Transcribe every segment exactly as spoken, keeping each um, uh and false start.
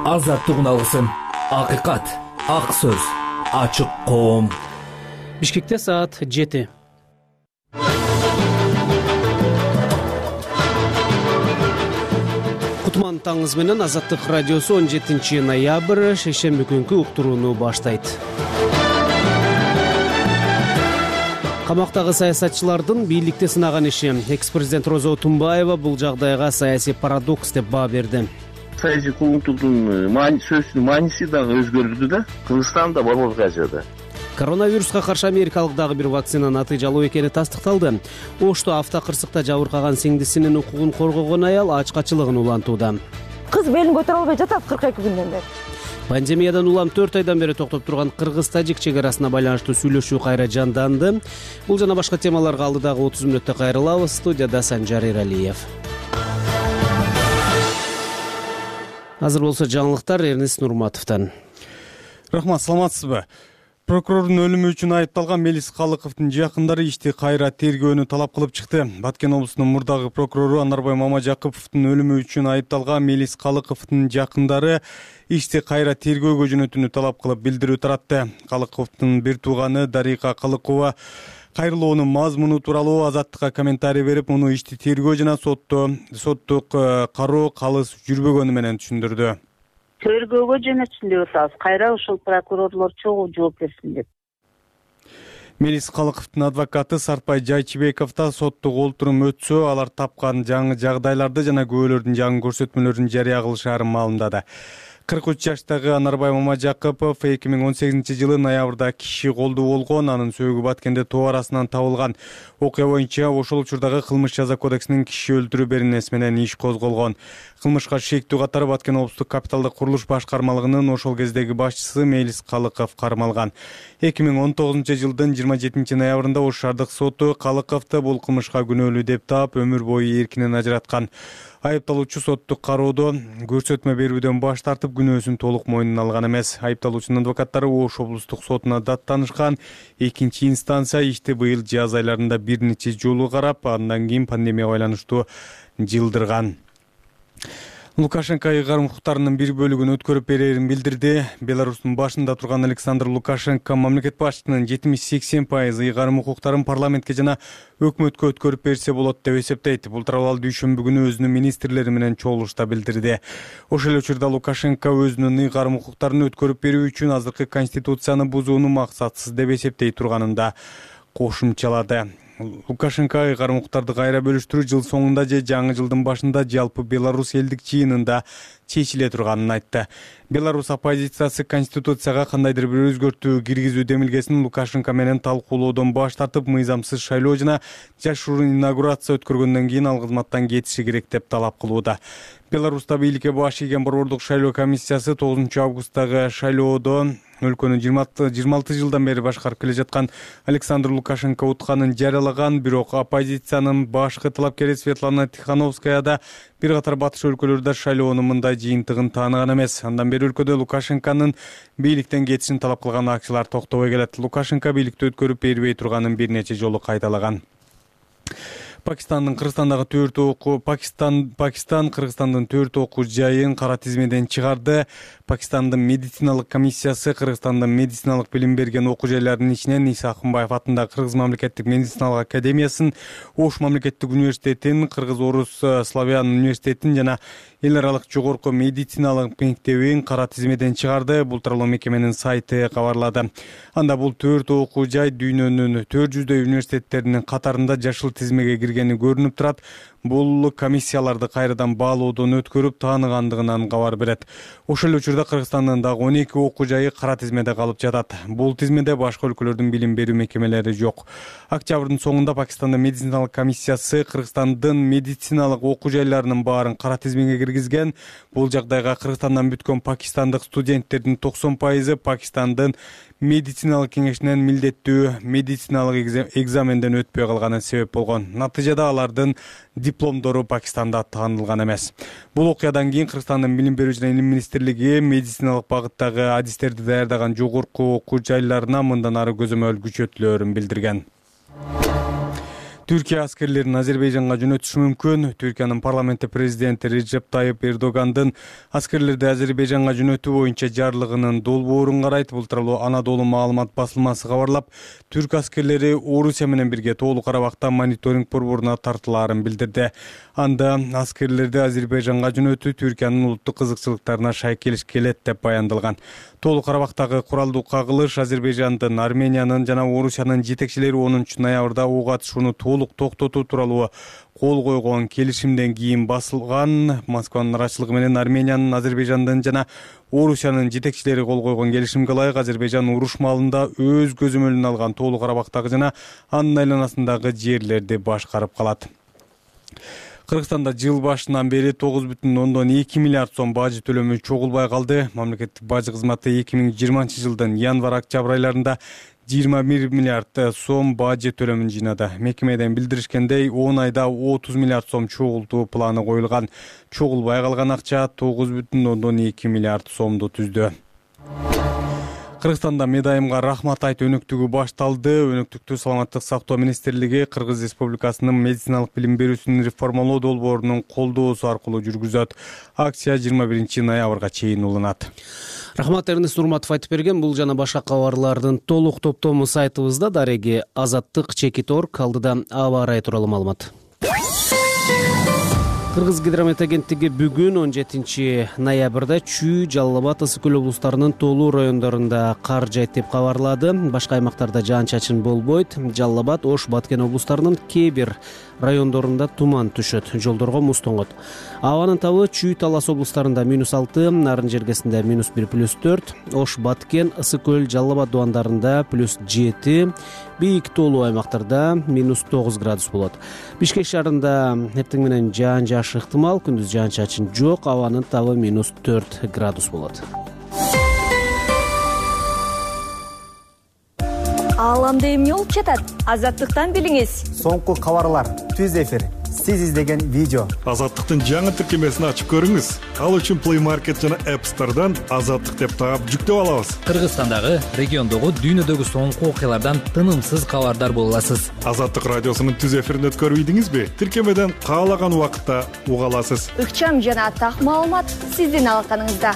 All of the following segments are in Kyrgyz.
Азаттык алгысым, акыйкат, ак сөз, ачык коом. Бишкекте саат жети. Кутман таңыз менен Азаттык радиосу он жетинчи ноябрь шейшемби күнкү уктурууну баштайт. Камактагы саясатчылардын бийликте сынаган иши. Экс-президент Роза Отунбаева бул жагдайга саясий парадокс деп баа берди. Саясий куугунтуктун сөзүнүн мааниси дагы өзгөрдү да. Кыргызстанда борбор кажады. Коронавируска каршы америкалык дагы бир вакцина натыйжалуу экени тастыкталды. Ошто автокырсыкта жабыркаган сиңдисинин укугун коргогон аял ачкачылыгын улантууда. Кыз белин көтөрө албай жатат кырк эки күндөн бери. Пандемиядан улам төрт айдан бери токтоп турган кыргыз-тажик чек арасына байланыштуу сүйлөшүү кайра жанданды. Бул жана башка темаларга алдыдагы отуз мүнөттө кайрылабыз. Студияда Санжар Эралиев. Азыр болсо жаңылыктар Эрнис Нурматовдон. Рахмат, саламатсызбы? Прокурордун өлүмү үчүн айыпталган Мелис Калыковдун жакындары ишти кайра тергөөнү талап кылып чыкты. Баткен облусунун мурдагы прокурору Анарбай Мамажакыповдун өлүмү үчүн айыпталган Мелис Калыковдун жакындары ишти кайра тергөөгө жөнөтүүнү талап кылып билдирүү таратты. Калыковдун бир тууганы Дарика Калыкова кайрылуунун мазмуну тууралуу Азаттыкка комментарий берип, муну ишти тергөө жана сотто соттук кароо калыс жүрбөгөнү менен түшүндүрдү. Тергөөгө жөнөтсүн деп атабыз. Кайра ушул прокурорлор чогуу жооп берсин деп. Мелис Калыковдун адвокаты Сартбай Жайчыбеков да соттук олтурум өтсө, алар тапкан жаңы жагдайларды жана күбөлөрдүн жаңы көрсөтмөлөрүн жарыя кылышаарын маалымдады. кырк үч жаштагы Анарбай Мамажакыпов эки миң он сегизинчи жылы ноябрда киши колдуу болгон, анын сөөгү Баткенде тоо арасынан табылган. Окуя боюнча ошол учурдагы кылмыш жаза кодексинин киши өлтүрүү беренеси менен иш козголгон. Кылмышка шектүү катары Баткен облустук капиталдык курулуш башкармалыгынын ошол кездеги башчысы Мелис Калыков кармалган. эки миң он тогузунчу жылдын жыйырма жетинчи ноябрында Ош шаардык соту Калыковду бул кылмышка күнөөлүү деп таап, өмүр бою эркинен ажыраткан. Айыпталуучу соттук кароодо көрсөтмө берүүдөн баш тартып, күнөөсүн толук мойнуна алган эмес. Айыпталуучунун адвокаттары Ош облустук сотуна даттанышкан. Экинчи инстанция ишти быйыл жаз айларында бир нече жолу карап, андан кийин пандемияга байланыштуу жылдырган. Лукашенко ыйгарым укуктарынын бир бөлүгүн өткөрүп берерин билдирди. Беларустун башында турган Александр Лукашенко мамлекет башчысынын жетимиш сексен пайыз ыйгарым укуктарын парламентке жана өкмөткө өткөрүп берсе болот деп эсептейт. Бул тууралуу дүйшөмбү күнү өзүнүн министрлери менен чогулушта билдирди. Ошол учурда Лукашенко өзүнүн ыйгарым укуктарын өткөрүп берүү үчүн азыркы конституцияны бузууну максатсыз деп эсептей турганын да кошумчалады. Лукашенко ыйгарым укуктарды кайра бөлүштүрүү жыл соңунда же жаңы жылдын башында жалпы Беларусь элдик жыйынында чечиле турганын айтты. Беларусь оппозициясы конституцияга кандайдыр бир өзгөртүү киргизүү демилгесин Лукашенко менен талкуулоодон баш тартып, мыйзамсыз шайлоо жана жашыруун инаугурация өткөргөндөн кийин ал кызматтан кетиши керек деп талап кылууда. Беларуста бийликке баш ийген борбордук шайлоо комиссиясы тогузунчу августтагы шайлоодо өлкөнү жыйырма алты жылдан бери башкарып келе жаткан Александр Лукашенко утканын жарыялаган, бирок оппозициянын башкы талапкери Светлана Тихановская да бир катар батыш өлкөлөрдө шайлоонун мындай жыйынтыгын тааныган эмес. Андан бери өлкөдө Лукашенконун бийликтен кетишин талап кылган акчылар токтобой келет. Лукашенко бийликти өткөрүп бербей турганын бир нече жолу кайталаган. Пакистандын Кыргызстандагы төрт окуу Пакистан Пакистан Кыргызстандын төрт окуу жайын кара тизмеден чыгарды. Пакистандын медициналык комиссиясы Кыргызстандын медициналык билим берген окуу жайларынын ичинен Иса Акынбаев атындагы Кыргыз мамлекеттик медициналык академиясын, Ош мамлекеттик университетин, Кыргыз Орус Славян университетин жана эл аралык жогорку медициналык мектебин кара тизмеден чыгарды. Бул тууралуу мекеменин сайты кабарлады. Анда бул төрт окуу жай дүйнөнүн төрт жүздөй университеттеринин катарында жашыл тизмеге киргени көрүнүп турат. Бул комиссияларды кайрадан баалоодон өткөрүп тааныгандыгынан кабар берет. Ошол учурда Кыргызстандын дагы он эки окуу жайы кара тизмеде калып жатат. Бул тизмеде башка өлкөлөрдүн билим берүү мекемелери жок. Октябрдын соңунда Пакистандын медициналык комиссиясы Кыргызстандын медициналык окуу жайларынын баарын кара тизмеге киргизген. Бул жагдайга Кыргызстандан бүткөн пакистандык студенттердин токсон пайызы Пакистандын медициналык кеңешинен милдеттүү медициналык экзаменден өтпөй калганы себеп болгон. Натыйжада алардын дипломдору Пакистанда таанылган эмес. Бул окуядан кийин Кыргызстандын билим берүү жана илим министрлиги медициналык багыттагы адистерди даярдаган жогорку окуу жайларына мындан ары көзөмөл күчөтүлөөрүн билдирген. Түркия аскерлерин Азербайжанга жөнөтүшү мүмкүн. Түркиянын парламенти президенти Реджеп Тайып Эрдогандын аскерлерди Азербайжанга жөнөтүү боюнча жарлыгынын долбоорун карайт. Бул тууралуу Анадолу маалымат басылмасы кабарлап, түрк аскерлери Орусия менен бирге Тоолуу Карабакта мониторинг борборуна тартылаарын билдирди. Анда аскерлерди Азербайжанга жөнөтүү Түркиянын улуттук кызыкчылыктарына шайкелиш келет деп баяндалган. Тоолуу Карабактагы куралдуу кагылыш Азербайжандын, Армениянын жана Орусиянын жетекчилери онунчу ноябрда ок атышууну толук токтотуу тууралуу кол койгон келишимден кийин басылган. Москванын арачылыгы менен Армениянын, Азербайжандын жана Орусиянын жетекчилери кол койгон келишимге ылайык Азербайжан уруш маалында өз көзөмөлүнө алган Тоолуу Карабактагы жана анын айланасындагы жерлерди башкарып калат. Кыргызстанда жыл башынан бери тогуз бүтүн ондон эки миллиард сом бажы төлөмү чогулбай калды. Мамлекеттик бажы кызматы эки миң жыйырманчы жылдын январь-октябрь айларында жыйырма бир миллиард сом бажы төлөмүн жыйнады. Мекемеден билдиришкендей, он айда отуз миллиард сом чогултуу планы коюлган. Чогулбай калган акча тогуз бүтүн ондон эки миллиард сомду түздү. Кыргызстанда медайымга рахмат айт өнөктүгү башталды. Өнөктүктү саламаттык сактоо министрлиги Кыргыз Республикасынын медициналык билим берүүсүн реформалоо долбоорунун колдоосу аркылуу жүргүзөт. Акция жыйырма биринчи ноябрга чейин уланат. Рахмат, Эрнест Урматов айтып берген. Бул жана башка кабарлардын толук топтому сайтыбызда. Дареги Азаттык чекит орг алдыда аба ырайы тууралуу маалымат. Кыргыз гидромет агенттиги бүгүн он жетинчи ноябрда Чүй, Жалал Абад, Ысык Көл облустарынын тоолуу райондорунда кар жайт деп кабарлады. Башка аймактарда жаан-чачын болбойт. Жалал Абад, Ош, Баткен облустарынын кээ бир райондорунда туман түшөт, жолдорго муз тоңот. Абанын табы Чүй, Талас облустарында минус алты, Нарын жергесинде минус бир плюс төрт, Ош, Баткен, Ысык Көл, Жалал Абад дубандарында плюс жети, бийик тоолуу аймактарда минус тогуз градус болот. Бишкек шаарында эртең менен жаан жаашы ыктымал, күндүз жаан-чачын жок, абанын табы минус төрт градус болот. Ааламда эмне болуп жатат? Азаттыктан билиңиз. Соңку кабарлар, түз эфир, сиз издеген видео. Азаттыктын жаңы тиркемесин ачып көрүңүз. Ал үчүн Play Market жана App Store'дан Азаттык деп таап жүктөп алабыз. Кыргызстандагы, региондогу, дүйнөдөгү соңку окуялардан тынымсыз кабардар боло аласыз. Азаттык радиосунун түз эфирин өткөрбөйдүңүзбү? Тиркемеден каалаган убакытта уга аласыз. Ыкчам жана так маалымат сиздин алаканыңызда.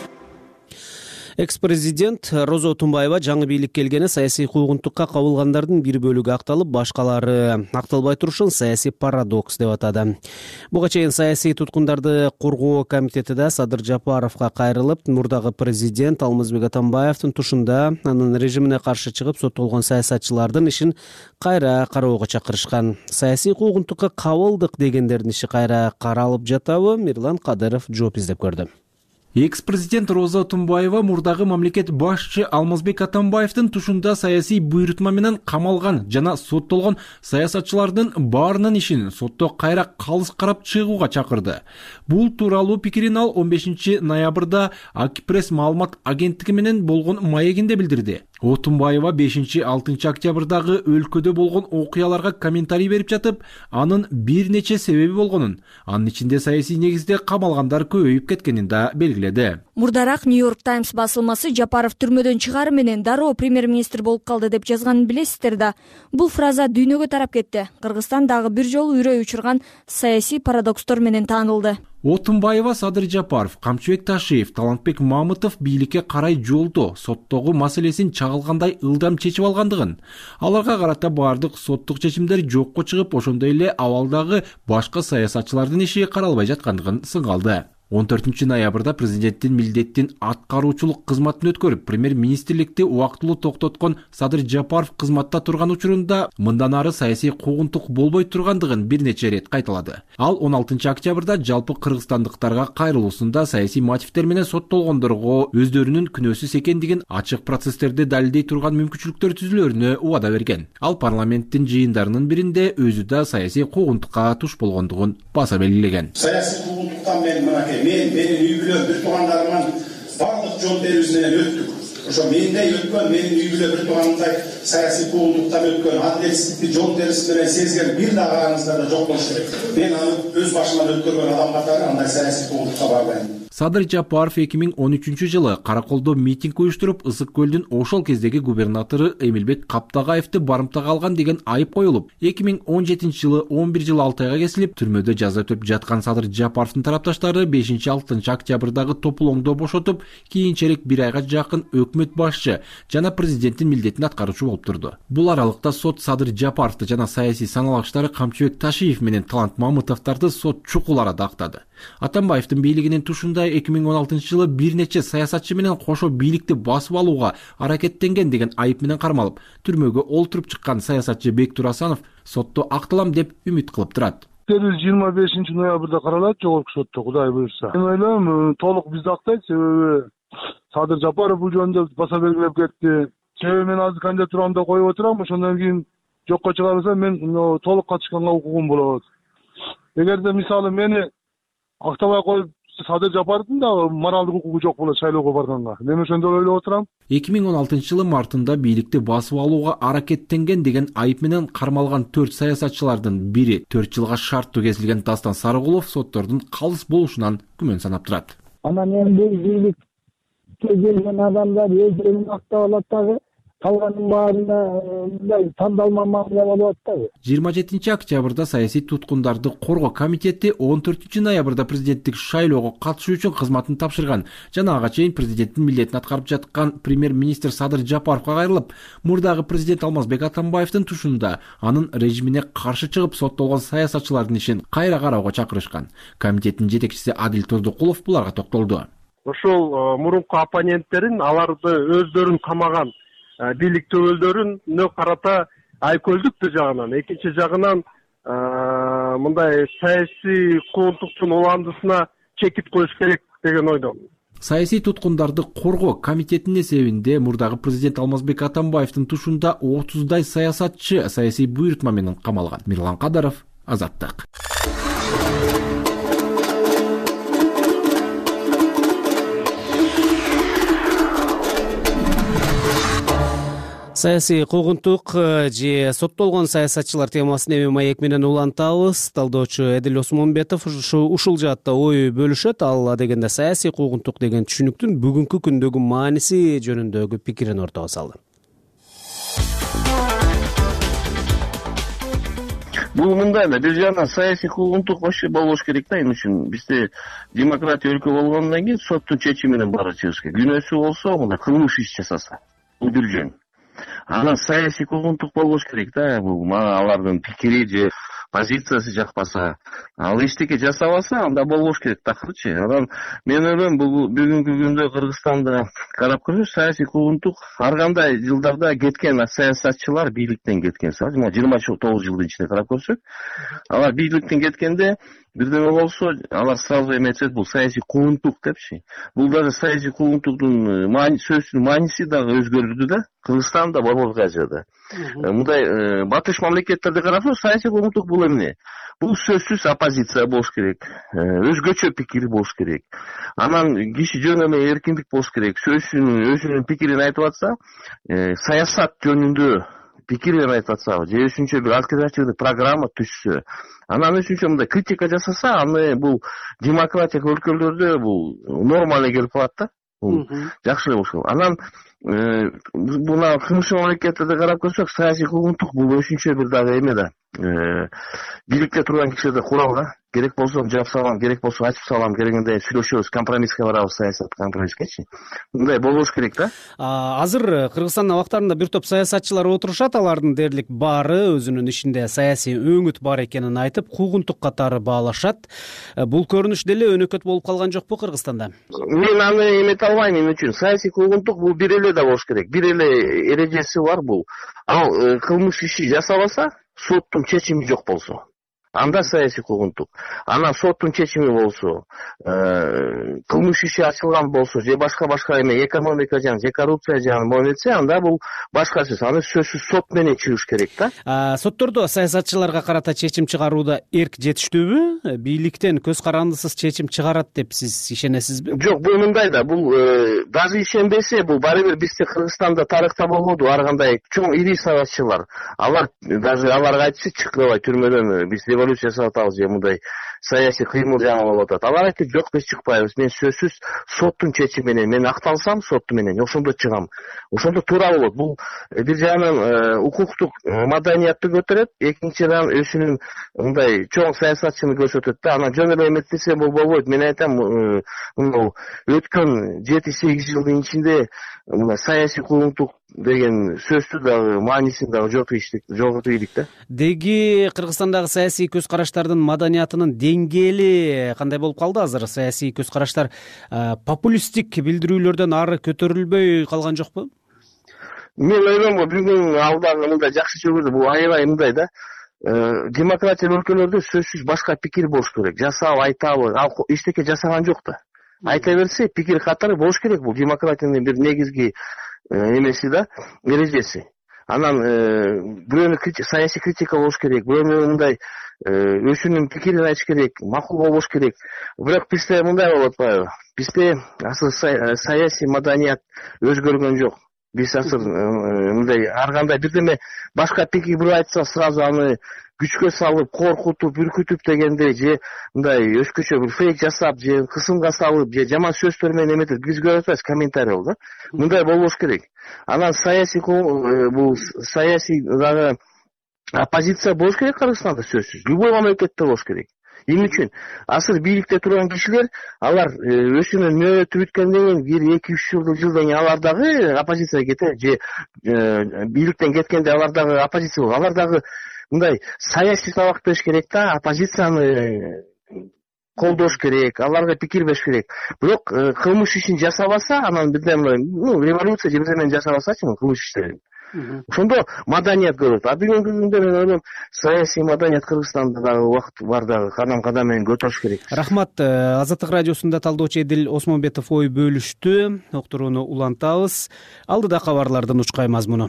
Экс-президент Роза Отунбаева жаңы бийлик келгени саясий куугунтукка кабылгандардын бир бөлүгү акталып, башкалары акталбай турушун саясий парадокс деп атады. Буга чейин саясий туткундарды коргоо комитети да Садыр Жапаровго кайрылып, мурдагы президент Алмазбек Атамбаевдин тушунда анын режимине каршы чыгып соттолгон саясатчылардын ишин кайра кароого чакырышкан. Саясий куугунтукка кабылдык дегендердин иши кайра каралып жатабы? Мирлан Кадыров жооп издеп көрдү. Экс-президент Роза Отунбаева мурдагы мамлекет башчы Алмазбек Атамбаевдин тушунда саясий буйрутма менен камалган жана соттолгон саясатчылардын баарынын ишин сотто кайра калыс карап чыгууга чакырды. Бул тууралуу пикирин ал он бешинчи ноябрда Акипресс маалымат агенттиги менен болгон маегинде билдирди. Отунбаева бешинчи алтынчы октябрдагы өлкөдө болгон окуяларга комментарий берип жатып, анын бир нече себеби болгонун, анын ичинде саясий негизде камалгандар көбөйүп кеткенин да белгиледи. Мурдараак Нью-Йорк Таймс басылмасы Жапаров түрмөдөн чыгары менен дароо премьер-министр болуп калды деп жазганын билесиздер да. Бул фраза дүйнөгө тарап кетти. Кыргызстан дагы бир жолу үрөй учурган саясий парадокстор менен таанылды. Отунбаева, Садыр Жапаров, Камчыбек Ташиев, Талантбек Мамытов бийликке карай жолдо соттогу маселесин чагылгандай ылдам чечип алгандыгын, аларга карата баардык соттук чечимдер жокко чыгып, ошондой эле абалдагы башка саясатчылардын иши каралбай жаткандыгын сыңгалды. он төртүнчү ноябрда президенттин милдеттин аткаруучулук кызматын өткөрүп, премьер-министрликти убактылуу токтоткон Садыр Жапаров кызматта турган учурунда мындан ары саясий куугунтук болбой тургандыгын бир нече рет кайталады. Ал он алтынчы октябрда жалпы кыргызстандыктарга кайрылуусунда саясий мотивдер менен соттолгондорго өздөрүнүн күнөөсүз экендигин ачык процесстерди далилдей турган мүмкүнчүлүктөр түзүлөрүнө убада берген. Ал парламенттин жыйындарынын биринде өзү да саясий куугунтукка туш болгондугун баса белгилеген. Саясий куугунтуктан мен мен менин үй бүлөм, бир туугандарымдын бардык жол берүүсү менен өттүк. ошо мендей өткөн, менин үй бүлө бир тууганымдай саясий куугунтуктан өткөн, адилетсиздикти жол терisi менен сезген бир да караңыздар да жок болуш керек. Мен аны өз башыман өткөргөн адам катары андай саясий куугунтукка барбайм. Садыр Жапаров эки миң он үчүнчү жылы Караколдо митинг уюштуруп, Ысык көлдүн ошол кездеги губернатору Эмилбек Каптагаевди барымтага алган деген айып коюлуп, эки миң он жетинчи жылы он бир жыл алты айга кесилип, түрмөдө жаза өтөп жаткан Садыр Жапаровдун тарапташтары бешинчи алтынчы октябрдагы топулоңдо бошотуп, кийинчерээк бир айга жакын өкмөт башчы жана президенттин милдетин аткаруучу болуп турду. Бул аралыкта сот Садыр Жапаровду жана саясий саналгычтары Камчыбек Ташиев менен Талант Мамытовдорду сот чукул арада актады. Атамбаевдин бийлигинин тушунда эки миң он алтынчы жылы бир нече саясатчы менен кошо бийликти басып алууга аракеттенген деген айып менен кармалып, түрмөгө олтуруп чыккан саясатчы Бектур Асанов сотто акталам деп үмүт кылып турат. жыйырма бешинчи ноябрда каралат жогорку сотто, Кудай буйрса. Мен ойлойм, толук бизди актайт, себеби Садыр Жапаров бул жөнүндө баса белгилеп кетти. Себеби мен азыр кандидатурамды коюп отурам, ошондон кийин жокко чыга берсем, мен толук катышканга укугум болот. Эгерде мисалы мени актабай коюп Садыр Жапаровдун да моралдык укугу жок болот шайлоого барганга. Мен ошондой ойлоп отурам. эки миң он алтынчы жылы мартында бийликти басып алууга аракеттенген деген айып менен кармалган төрт саясатчылардын бири төрт жылга шарттуу кесилген Дастан Сарыгулов соттордун калыс болушунан күмөн санап турат. Анан эми бийликке келген адамдар өздөрүн актап алат дагы, калганын баарына мындай тандалма мамиле болуп атпайбы? жыйырма жетинчи октябрда саясий туткундарды коргоо комитети он төртүнчү ноябрда президенттик шайлоого катышуу үчүн кызматын тапшырган жана ага чейин президенттин милдетин аткарып жаткан премьер-министр Садыр Жапаровго кайрылып, мурдагы президент Алмазбек Атамбаевдин тушунда анын режимине каршы чыгып соттолгон саясатчылардын ишин кайра кароого чакырышкан. Комитеттин жетекчиси Адил Тоздукулов буларга токтолду. Ошол мурунку оппоненттерин, аларды өздөрүн камаган бийлик төбөлдөрүнө карата айкөлдүк бир жагынан, экинчи жагынан мындай саясий куугунтуктун уландысына чекит коюш керек деген ойдомун. Саясий туткундарды коргоо комитетинин эсебинде мурдагы президент Алмазбек Атамбаевдин тушунда отуздай саясатчы саясий буйрутма менен камалган. Мирлан Кадаров, Азаттык. Саясий куугунтук же соттолгон саясатчылар темасын эми маек менен улантабыз. Талдоочу Эдил Осмонбетов ушул жаатта ой бөлүшөт. Ал дегенде саясий куугунтук деген түшүнүктүн бүгүнкү күндөгү мааниси жөнүндөгү пикирин ортого салды. Бул мындай да, бир жагынан саясий куугунтук вообще болбош керек да, эми үчүн. Бизде демократия өлкө болгондон кийин соттун чечими менен баары чыгыш керек. Күнөөсү болсо, мына кылмыш иш жасаса, бул бир жөн. Анан саясий куугунтук болбош керек да, бул мага алардын пикири же позициясы жакпаса, ал эчтеке жасабаса, анда болбош керек такырчы. Анан мен ойлойм, бул бүгүнкү күндө Кыргызстанда карап көрсөк, саясий куугунтук ар кандай жылдарда кеткен саясатчылар бийликтен кеткен. жыйырма тогуз жылдын ичинде карап көрсөк, алар бийликтен кеткенде бирдеме болсо, алар сразу эме айтышат, бул саясий куугунтук депчи. Бул даже саясий куугунтуктун сөзүнүн мааниси дагы өзгөрдү да, Кыргызстанда болбойт ажыда. Мындай батыш мамлекеттерде карасак, саясий куугунтук бул эмне? Бул сөзсүз оппозиция болуш керек, өзгөчө пикир болуш керек. Анан киши жөн эле эркиндик болуш керек. Сөзүнүн өзүнүн пикирин айтып атса, саясат жөнүндө пикирин айтып атса, же үчүнчү бир альтернативдик программа түзсө, анан үчүнчү мындай критика жасаса, аны бул демократиялык өлкөлөрдө бул нормалга келип калат да. Бул жакшы болуш керек. Анан мына кылмыш мамлекеттерде карап көрсөк, саясий куугунтук бул өшүнчө бир дагы эме да. Бийликте турган кишилерде курал да. Керек болсо жаап салам, керек болсо ачып салам, керегинде сүйлөшөбүз, компромисске барабыз, саясат компромисскечи. Мындай болбош керек да. Азыр Кыргызстан абактарында бир топ саясатчылар отурушат, алардын дээрлик баары өзүнүн ишинде саясий өңүт бар экенин айтып, куугунтук катары баалашат. Бул көрүнүш деле өнөкөт болуп калган жокпу Кыргызстанда? Мен аны эмете албайм, мен үчүн саясий куугунтук бул бир эле да болуш керек. Бир эле эрежеси бар бул. Ал кылмыш иши жасабаса, соттун чечими жок болсо. анда саясий куугунтук. Анан соттун чечими болсо, кылмыш иши ачылган болсо же башка башка эме экономика жагын же коррупция жагын моюнетсе, анда бул башка сөз. Аны сөзсүз сот менен чыгыш керек да. Соттордо саясатчыларга карата чечим чыгарууда эрк жетиштүүбү? Бийликтен көз карандысыз чечим чыгарат деп сиз ишенесизби? Жок, бул мындай да, бул даже ишенбесе, бул баары бир бизде Кыргызстанда тарыхта болбоду ар кандай чоң ири саясатчылар. Алар даже аларга айтчы чыкпай түрмөдөн биз революция жасап атабыз же мындай саясий кыймыл жаңы болуп атат. Алар айтты, жок, биз чыкпайбыз. Мен сөзсүз соттун чечими менен, мен акталсам сотту менен, ошондо чыгам. Ошондо туура болот. Бул бир жагынан укуктук маданиятты көтөрөт, экинчиден өзүнүн мындай чоң саясатчыны көрсөтөт да. Анан жөн эле эметтесе бул болбойт. Мен айтам, мына өткөн жети сегиз жылдын ичинде мына саясий куугунтук деген сөздү дагы маанисин дагы жоготуп ийдик да. Деги Кыргызстандагы саясий көз караштардын маданиятынын деңгээли кандай болуп калды азыр? Саясий көз караштар популисттик билдирүүлөрдөн ары көтөрүлбөй калган жокпу? Мен ойлойм, бүгүн алдагы мындай жакшы чөгүрдү, бул аябай мындай да. Демократия өлкөлөрдө сөзсүз башка пикир болуш керек. Жасап айтабы, ал эчтеке жасаган жок да. Айта берсе, пикир катары болуш керек. Бул демократиянын бир негизги эмеси да, эрежеси. Анан бирөөнү саясий критика болуш керек, бирөөнү мындай өзүнүн пикирин айтыш керек, макул болуш керек. Бирок бизде мындай болуп атпайбы? Бизде асыл саясий маданият өзгөргөн жок. Биз асыл мындай ар кандай бирдеме башка пикир бир айтса, сразу аны күчкө салып, коркутуп, үркүтүп дегендей, же мындай өзгөчө бир фейк жасап, же кысымга салып, же жаман сөздөр менен эметип, биз көрүп атабыз комментарий да. Мындай болбош керек. Анан саясий бул саясий дагы оппозиция болуш керек Кыргызстанда сөзсүз. Любой мамлекетте болуш керек. Эмне үчүн? Асыр бийликте турган кишилер, алар өзүнүн мөөнөтү бүткөндөн кийин бир эки үч жылдан кийин алар дагы оппозицияга кетет, же бийликтен кеткенде алар дагы оппозиция болот. Алар дагы мындай саясий сабак бериш керек да, оппозицияны колдош керек, аларга пикир бериш керек. Бирок кылмыш ишин жасабаса, анан бирден ну революция же бирдеме жасабасачы кылмыш иштерин. Ошондо маданият көрөт. А бүгүнкү күндө мен ойлойм, саясий маданият Кыргызстанда дагы убакыт бар дагы кадам кадам менен көтөрүш керек. Рахмат. Азаттык радиосунда талдоочу Эдил Осмонбетов ой бөлүштү. Уктурууну улантабыз. Алдыда кабарлардын учкай мазмуну.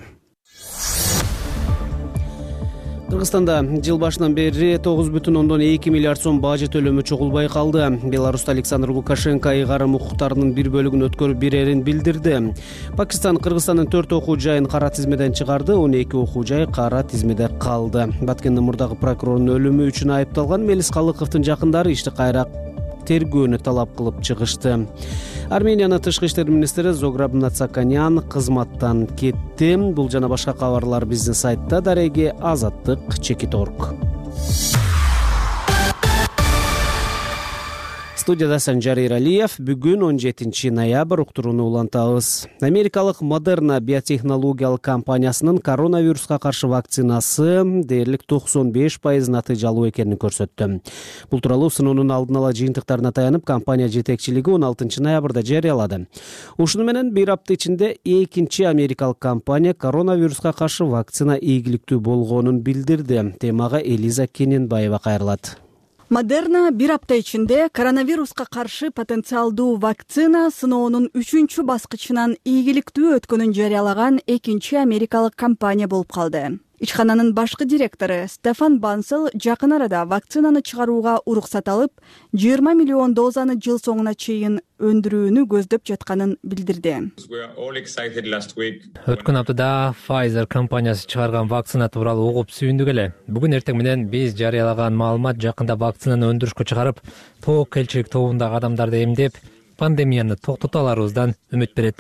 Кыргызстанда жыл башынан бери тогуз бүтүн ондон эки миллиард сом бажы төлөмү чогулбай калды. Беларуста Александр Лукашенко ыйгарым укуктарынын бир бөлүгүн өткөрүп берерин билдирди. Пакистан Кыргызстандын төрт окуу жайын кара тизмеден чыгарды, он эки окуу жай кара тизмеде калды. Баткендин мурдагы прокурорунун өлүмү үчүн айыпталган Мелис Калыковдун жакындары ишти кайра тергөөнү талап кылып чыгышты. Армениянын тышкы иштер министри Зограб Нацаканян кызматтан кетти. Бул жана башка кабарлар биздин сайтта. Дареги азаттык чекит точка орг. Студияда Санжар Иралиев. Бүгүн он жетинчи ноябрь, уктурууну улантабыз. Америкалык Moderna биотехнологиялык компаниясынын коронавируска каршы вакцинасы дээрлик токсон беш пайыз натыйжалуу экенин көрсөттү. Бул тууралуу сыноонун алдын ала жыйынтыктарына таянып, компания жетекчилиги он алтынчы ноябрда жарыялады. Ушуну менен бир апта ичинде экинчи америкалык компания коронавируска каршы вакцина ийгиликтүү болгонун билдирди. Темага Элиза Кененбаева кайрылат. Moderna бир апта ичинде коронавируска каршы потенциалдуу вакцина сыноонун үчүнчү баскычынан ийгиликтүү өткөнүн жарыялаган экинчи америкалык компания болуп калды. Ичкананын башкы директору Стефан Бансел жакын арада вакцинаны чыгарууга уруксат алып, жыйырма миллион дозаны жыл соңуна чейин өндүрүүнү көздөп жатканын билдирди. Өткөн аптада Pfizer компаниясы чыгарган вакцина тууралуу угуп сүйүндүк эле. Бүгүн эртең менен биз жарыялаган маалымат жакында вакцинаны өндүрүшкө чыгарып, тоок элчилик тобундагы адамдарды эмдеп, пандемияны токтото аларыбыздан үмүт берет.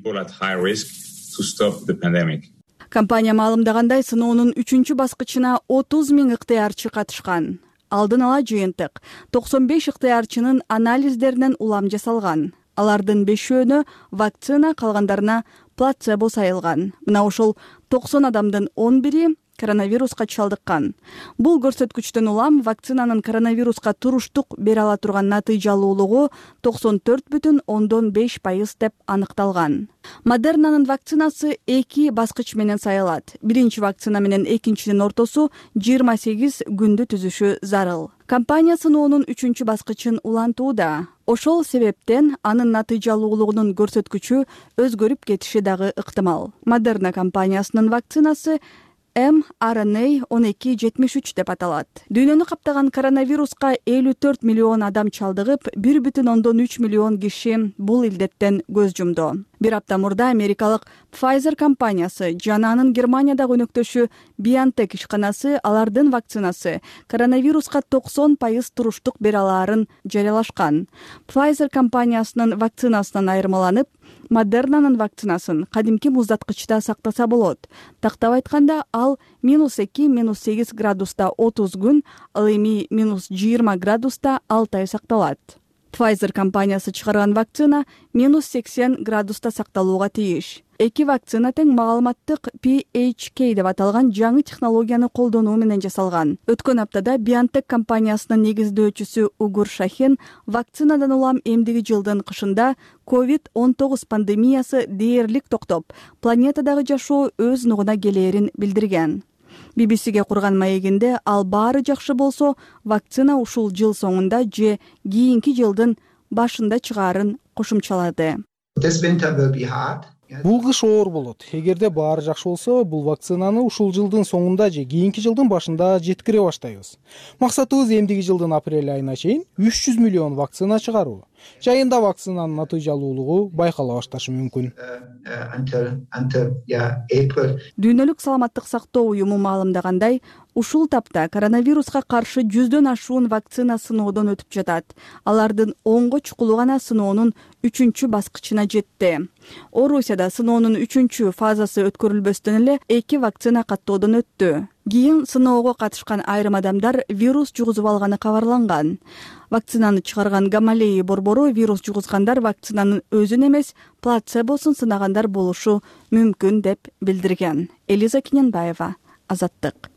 Компания маалымдагандай, сыноонун үчүнчү баскычына отуз миң ыктыярчы катышкан. Алдын ала жыйынтык токсон беш ыктыярчынын анализдеринен улам жасалган. Алардын бешөөнө вакцина, калгандарына плацебо сайылган. Мына ошол токсон адамдын он бири коронавируска чалдыккан. Бул көрсөткүчтөн улам вакцинанын коронавируска туруштук бере ала турган натыйжалуулугу токсон төрт бүтүн ондон беш пайыз деп аныкталган. Модернанын вакцинасы эки баскыч менен саялат. Биринчи вакцина менен экинчинин ортосу жыйырма сегиз күндү түзүшү зарыл. Компания сыноонун үчүнчү баскычын улантууда. Ошол себептен анын натыйжалуулугунун көрсөткүчү өзгөрүп кетиши дагы ыктымал. Модерна компаниясынын вакцинасы эм ар эн а он эки жетимиш үч деп аталат. Дүйнөнү каптаган коронавируска элүү төрт миллион адам чалдыгып, бир бүтүн ондон үч миллион киши бул илдеттен көз жумду. Бир апта мурда америкалык Pfizer компаниясы жана анын Германиядагы өнөктөшү BioNTech ишканасы алардын вакцинасы коронавируска токсон пайыз туруштук бере алаарын жарыялашкан. Pfizer компаниясынын вакцинасынан айырмаланып, Модернанын вакцинасын кадимки муздаткычта сактаса болот. Тактап айтканда, ал минус эки минус сегиз градуста отуз күн, ал эми минус жыйырма градуста алты ай сакталат. Pfizer компаниясы чыгарган вакцина минус сексен градуста сакталууга тийиш. Эки вакцина тең маалыматтык пи эйч кей деп аталган жаңы технологияны колдонуу менен жасалган. Өткөн аптада BioNTech компаниясынын негиздөөчүсү Угур Шахин вакцинадан улам эмдиги жылдын кышында ковид он тогуз пандемиясы дээрлик токтоп, планетадагы жашоо өз нугуна келээрин билдирген. би би сиге курган маегинде ал баары жакшы болсо, вакцина ушул жыл соңунда же кийинки жылдын башында чыгаарын кошумчалады. Бул кыш оор болот. Эгерде баары жакшы болсо, бул вакцинаны ушул жылдын соңунда же кийинки жылдын башында жеткире баштайбыз. Максатыбыз эмдиги жылдын апрель айына чейин үч жүз миллион вакцина чыгаруу. Жайында вакцинанын натыйжалуулугу байкала башташы мүмкүн. Дүйнөлүк саламаттык сактоо уюму маалымдагандай, ушул тапта коронавируска каршы жүздөн ашуун вакцина сыноодон өтүп жатат. Алардын онго чукулу гана сыноонун үчүнчү баскычына жетти. Орусияда сыноонун үчүнчү фазасы өткөрүлбөстөн эле эки вакцина каттоодон өттү. Кийин сыноого катышкан айрым адамдар вирус жугузуп алганы кабарланган. Вакцинаны чыгарган Гамалеи борбору вирус жугузгандар вакцинанын өзүн эмес, плацебосун сынагандар болушу мүмкүн деп билдирген. Элиза Киненбаева, Азаттык.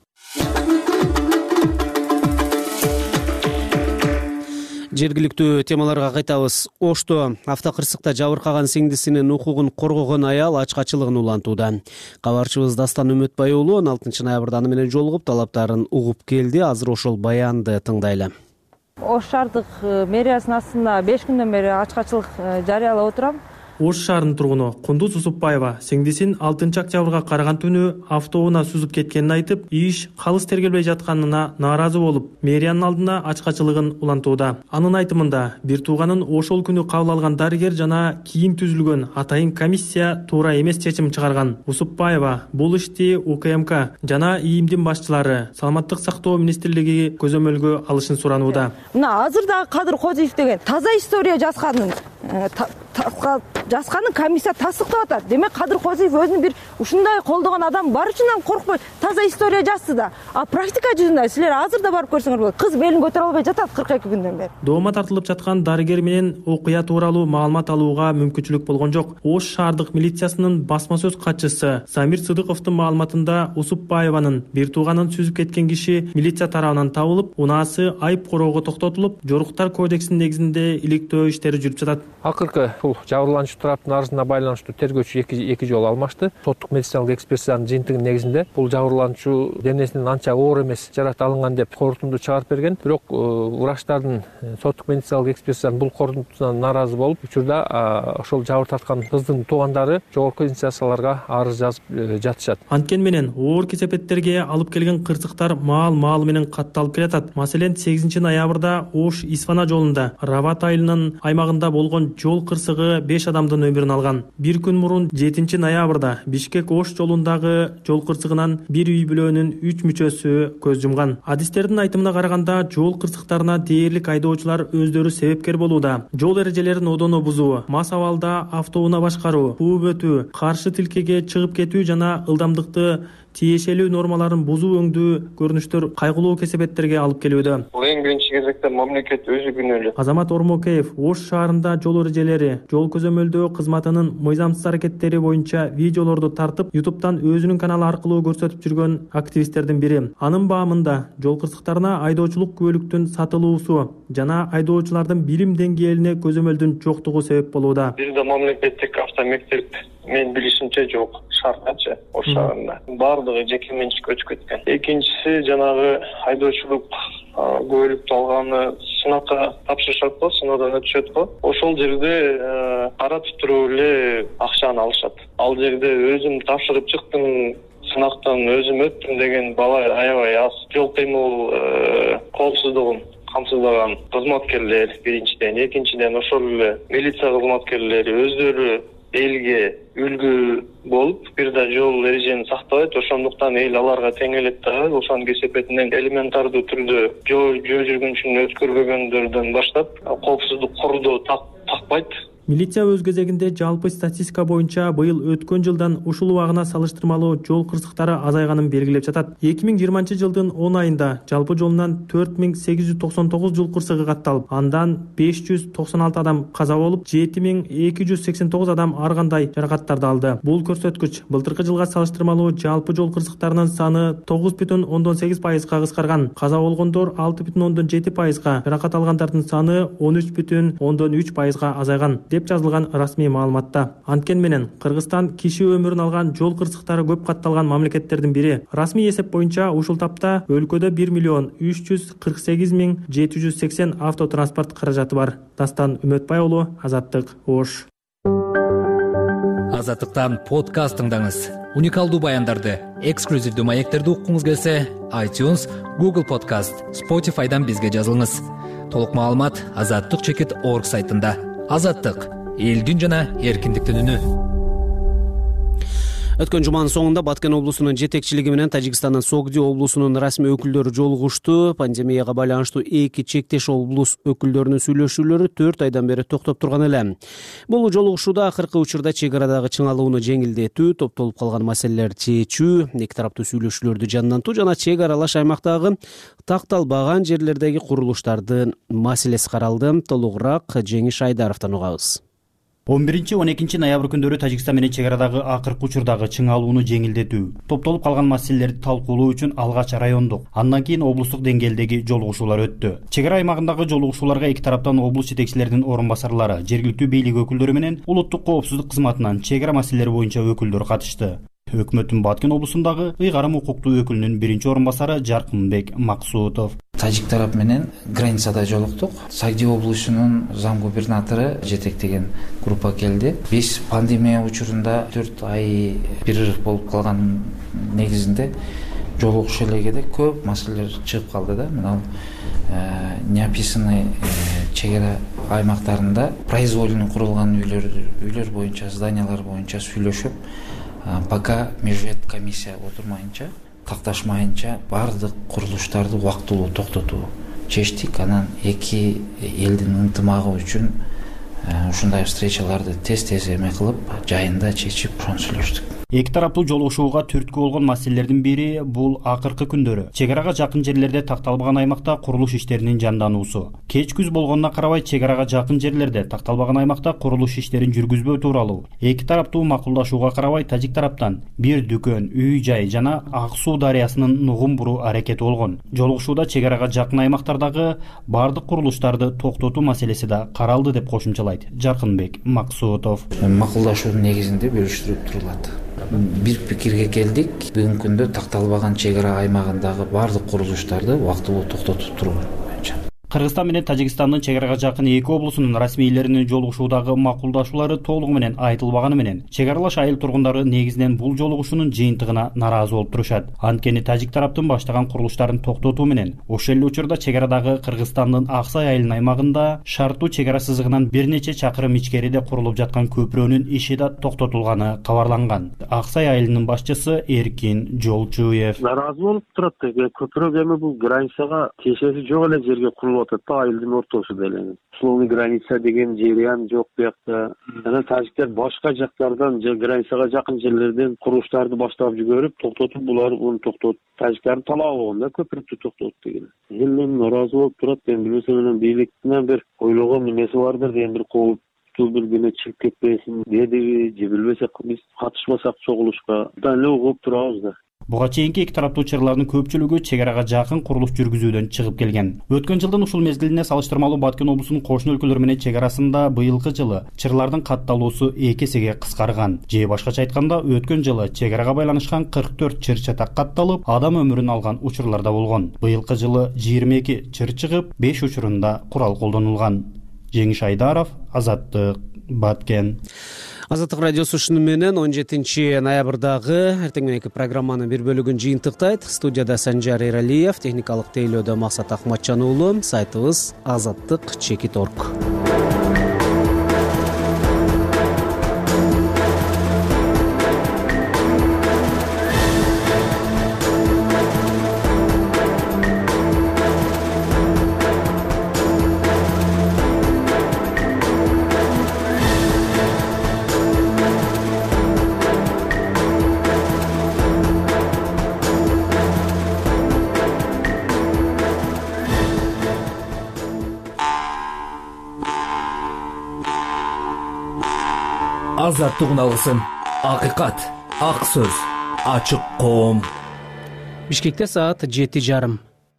Жергиликтүү темаларга кайтабыз. Ошто автокырсыкта жабыркаган сиңдисинин укугун коргогон аял ачкачылыгын улантууда. Кабарчыбыз Дастан Үмөтбай уулу он алтынчы ноябрда аны менен жолугуп, талаптарын угуп келди. Азыр ошол баянды тыңдайлы. Ош шаардык мэриясынын астында беш күндөн бери ачкачылык жарыялап отурам. Ош шаарынын тургуну Кундуз Усупбаева сиңдисин алтынчы октябрга караган түнү автоунаа сүзүп кеткенин айтып, иш калыс тергелбей жатканына нааразы болуп, мэриянын алдына ачкачылыгын улантууда. Анын айтымында, бир тууганын ошол күнү кабыл алган дарыгер жана кийин түзүлгөн атайын комиссия туура эмес чечим чыгарган. Усупбаева бул ишти У К М К жана ИИМдин башчылары Саламаттык сактоо министрлиги көзөмөлгө алышын суранууда. Мына азыр дагы Кадыр Козиев деген таза история жазганын жазганын комиссия тастыктап атат. Демек Кадыр Козиев өзүн бир ушундай колдогон адам бар үчүн коркпой таза история жазды да. А практика жүзүндө силер азыр да барып көрсөңөр болот. Кыз белин көтөрө албай жатат кырк эки күндөн бери. Доомат тартылып жаткан дарыгер менен окуя тууралуу маалымат алууга мүмкүнчүлүк болгон жок. Ош шаардык милициясынын басма сөз катчысы Самир Сыдыковдун маалыматында Усупбаеванын бир тууганын сүзүп кеткен киши милиция тарабынан табылып, унаасы айып короого токтотулуп, жоруктар кодексинин негизинде иликтөө иштери жүрүп жатат. Акыркы бул жабырлануучу тараптын арызына байланыштуу тергөөчү эки эки жолу алмашты. Соттук медициналык экспертизанын жыйынтыгынын негизинде бул жабырлануучу денесинин анча оор эмес жаракат алынган деп корутунду чыгарып берген. Бирок врачтардын соттук медициналык экспертизанын бул корутундусуна нааразы болуп, учурда ошол жабыр тарткан кыздын туугандары жогорку инстанцияларга арыз жазып жатышат. Анткени менен оор кесепеттерге алып келген кырсыктар маал-маал менен катталып келатат. Маселен, сегизинчи ноябрда Ош Исфана жолунда Рават айылынын аймагында болгон жол кырсыгы беш адамдын өмүрүн алган. Бир күн мурун жетинчи ноябрда Бишкек Ош жолундагы жол кырсыгынан бир үй бүлөнүн үч мүчөсү көз жумган. Адистердин айтымына караганда, жол кырсыктарына дээрлик айдоочулар өздөрү себепкер болууда. Жол эрежелерин одоно бузуу, мас абалда автоунаа башкаруу, кууп өтүү, каршы тилкеге чыгып кетүү жана ылдамдыкты тиешелүү нормаларын бузуу өңдүү көрүнүштөр кайгылуу кесепеттерге алып келүүдө. Бул эң биринчи кезекте мамлекет өзү күнөөлүү. Азамат Ормокеев Ош шаарында жол эрежелери, жол көзөмөлдөө кызматынын мыйзамсыз аракеттери боюнча видеолорду тартып, ютубтан өзүнүн каналы аркылуу көрсөтүп жүргөн активисттердин бири. Анын баамында жол кырсыктарына айдоочулук күбөлүктүн сатылуусу жана айдоочулардын билим деңгээлине көзөмөлдүн жоктугу себеп болууда. Бизде мамлекеттик автомектеп мен билишимче жок, шаарчы Ош шаарында. Бардыгы жеке менчикке өтүп кеткен. Экинчиси жанагы айдоочулук күбөлүктү алганы сынакка тапшырышат го, сыноодан өтүшөт го. Ошол жерде каратып туруп эле акчаны алышат. Ал жерде өзүм тапшырып чыктым, сынактан өзүм өттүм деген бала аябай аз. Жол кыймыл коопсуздугун камсыздаган кызматкерлер биринчиден, экинчиден ошол эле милиция кызматкерлери өздөрү элге үлгү болуп, бир да жол эрежени сактабайт, ошондуктан эл аларга теңелет да, ошонун кесепетинен элементардуу түрдө жол жүргүнчүн өткөрбөгөндөрдөн баштап коопсуздук кордоо такпайт. Милиция өз кезегинде жалпы статистика боюнча быйыл өткөн жылдан ушул убагына салыштырмалуу жол кырсыктары азайганын белгилеп жатат. эки миң жыйырманчы жылдын он айында жалпы жолунан төрт миң сегиз жүз токсон тогуз жол кырсыгы катталып, андан беш жүз токсон алты адам каза болуп, жети миң эки жүз сексен тогуз адам ар кандай жаракаттарды алды. Бул көрсөткүч былтыркы жылга салыштырмалуу жалпы жол кырсыктарынын саны тогуз бүтүн ондон сегиз пайызга кыскарган. Каза болгондор алты бүтүн ондон жети пайызга, жаракат алгандардын саны он үч бүтүн ондон үч пайызга азайган деп жазылган расмий маалыматта. Анткени менен Кыргызстан киши өмүрүн алган жол кырсыктары көп катталган мамлекеттердин бири. Расмий эсеп боюнча ушул тапта өлкөдө бир миллион үч жүз кырк сегиз миң жети жүз сексен автотранспорт каражаты бар. Дастан Үмөтбай уулу, Азаттык, Ош. Азаттыктан подкаст тыңдаңыз. Уникалдуу баяндарды, эксклюзивдүү маектерди уккуңуз келсе, iTunes, Google Podcast, Spotify'дан бизге жазылыңыз. Толук маалымат азаттык чекит орг сайтында. Азаттык — элдин жана эркиндиктин үнү. Өткөн жуманын соңунда Баткен облусунун жетекчилиги менен Тажикстандын Согди облусунун расмий өкүлдөрү жолугушту. Пандемияга байланыштуу эки чектеш облус өкүлдөрүнүн сүйлөшүүлөрү төрт айдан бери токтоп турган эле. Бул жолугушууда акыркы учурда чек арадагы чыңалууну жеңилдетүү, топтолуп калган маселелерди чечүү, эки тараптуу сүйлөшүүлөрдү жандантуу жана чек аралаш аймактагы такталбаган жерлердеги курулуштардын маселеси каралды. Толугураак Жеңиш Айдаровдон угабыз. он биринчи он экинчи ноябрь күндөрү Тажикстан менен чек арадагы акыркы учурдагы чыңалууну жеңилдетүү, топтолуп калган маселелерди талкуулоо үчүн алгач райондук, андан кийин облустук деңгээлдеги жолугушуулар өттү. Чек ара аймагындагы жолугушууларга эки тараптан облус жетекчилеринин орун басарлары, жергиликтүү бийлик өкүлдөрү менен улуттук коопсуздук кызматынан чек ара маселелери боюнча өкүлдөр катышты. Өкмөттүн Баткен облусундагы ыйгарым укуктуу өкүлүнүн биринчи орун басары Жаркынбек Максутов. Тажик тарап менен границада жолуктук. Согди облусунун зам губернатору жетектеген группа келди. Биз пандемия учурунда төрт ай перерыв болуп калган негизинде жолугуш элегеде көп маселелер чыгып калды да. Мына неописанный чек ара аймактарында произвольный курулган үйлөр үйлөр боюнча, зданиялар боюнча сүйлөшүп, пока межвет комиссия отурмайынча, такташмайынча бардык курулуштарды убактылуу токтотуу чечтик. Анан эки элдин ынтымагы үчүн ушундай встречаларды тез-тез эме кылып, жайында чечип, ошону сүйлөштүк. Эки тараптуу жолугушууга түрткү болгон маселелердин бири бул акыркы күндөрү чек арага жакын жерлерде такталбаган аймакта курулуш иштеринин жандануусу. Кеч күз болгонуна карабай чек арага жакын жерлерде такталбаган аймакта курулуш иштерин жүргүзбөө тууралуу эки тараптуу макулдашууга карабай Тажик тараптан бир дүкөн, үй жай жана Ак Суу дарыясынын нугун буруу аракети болгон. Жолугушууда чек арага жакын аймактардагы бардык курулуштарды токтотуу маселеси да каралды деп кошумчалайт Жаркынбек Максутов. Макулдашуунун негизинде бөлүштүрүп турулат. Бир пикирге келдик. Бүгүнкү күндө такталбаган чек ара аймагындагы бардык курулуштарды убактылуу токтотуп туруу. Кыргызстан менен Тажикстандын чек арага жакын эки облусунун расмийлеринин жолугушуудагы макулдашуулары толугу менен айтылбаганы менен чек аралаш айыл тургундары негизинен бул жолугушуунун жыйынтыгына нааразы болуп турушат. Анткени Тажик тараптын баштаган курулуштарын токтотуу менен ошол эле учурда чек арадагы Кыргызстандын Аксай айылынын аймагында шарттуу чек ара сызыгынан бир нече чакырым ичкериде курулуп жаткан көпүрөнүн иши да токтотулганы кабарланган. Аксай айылынын башчысы Эркин Жолчуев нааразы болуп турат. Көпүрө эми бул границага тиешеси жок эле жерге курулуп болуп атат да, айылдын ортосу деле. Условный граница деген жерян жок биякта. Жана тажиктер башка жактардан же границага жакын жерлерден курулуштарды баштап жүгөрүп, токтотуп, булар муну токтотуп, тажиктердин талабы болгон да, көпүрүктү токтотуп деген. Эл нааразы болуп турат, эми билбесем менен бийликтин бир ойлогон немеси бардыр деген бир кооп бир күнү чыгып кетпесин дедиби же билбесе биз катышмасак чогулушка да эле угуп турабыз да. Буга чейинки эки тараптуу учурлардын көпчүлүгү чек арага жакын курулуш жүргүзүүдөн чыгып келген. Өткөн жылдын ушул мезгилине салыштырмалуу Баткен облусунун кошуна өлкөлөр менен чек арасында быйылкы жылы чырлардын катталуусу эки эсеге кыскарган. Же башкача айтканда, өткөн жылы чек арага байланышкан кырк төрт чыр чатак катталып, адам өмүрүн алган учурлар да болгон. Быйылкы жылы жыйырма эки чыр чыгып, беш учурунда курал колдонулган. Жеңиш Айдаров, Азаттык, Баткен. Азаттык радиосу ушуну менен он жетинчи ноябрдагы эртең мененки программанын бир бөлүгүн жыйынтыктайт. Студияда Санжар Эралиев, техникалык тейлөөдө Максат Акматжан уулу, сайтыбыз азаттык чекит орг. Азаттык уналысын, акыйкат, ак сөз, ачык коом. Бишкекте саат жети жарым.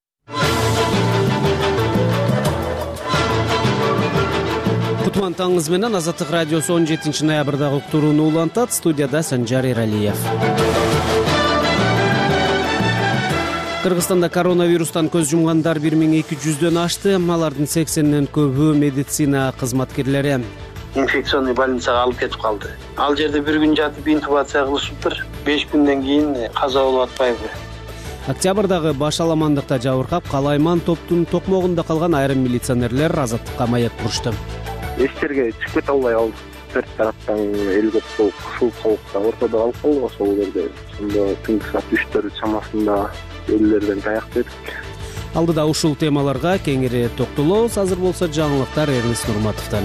Кутман таңыңыз менен Азаттык радиосу он жетинчи ноябрдагы уктурууну улантат. Студияда Санжар Эралиев. Кыргызстанда коронавирустан көз жумгандар бир миң эки жүздөн ашты. Алардын сексенден көбү медицина кызматкерлери. Инфекционный больницага алып кетип калды. Ал жерде бир күн жатып интубация кылышыптыр. беш күндөн кийин каза болуп атпайбы. Октябрдагы баш аламандыкта жабыркап, Калайман топтун токмогунда калган айрым милиционерлер Азаттыкка маек курушты. Эстерге чыгып кете албай калдык. Төрт тараптан эл көп болуп, кышылып калып, ортодо калып калдык ошол жерде. Сонда түнкү саат үчтөр чамасында элдерден таяк бердик. Алдыда ушул темаларга кеңири токтолобуз. Азыр болсо жаңылыктар Эрнис Нурматовдон.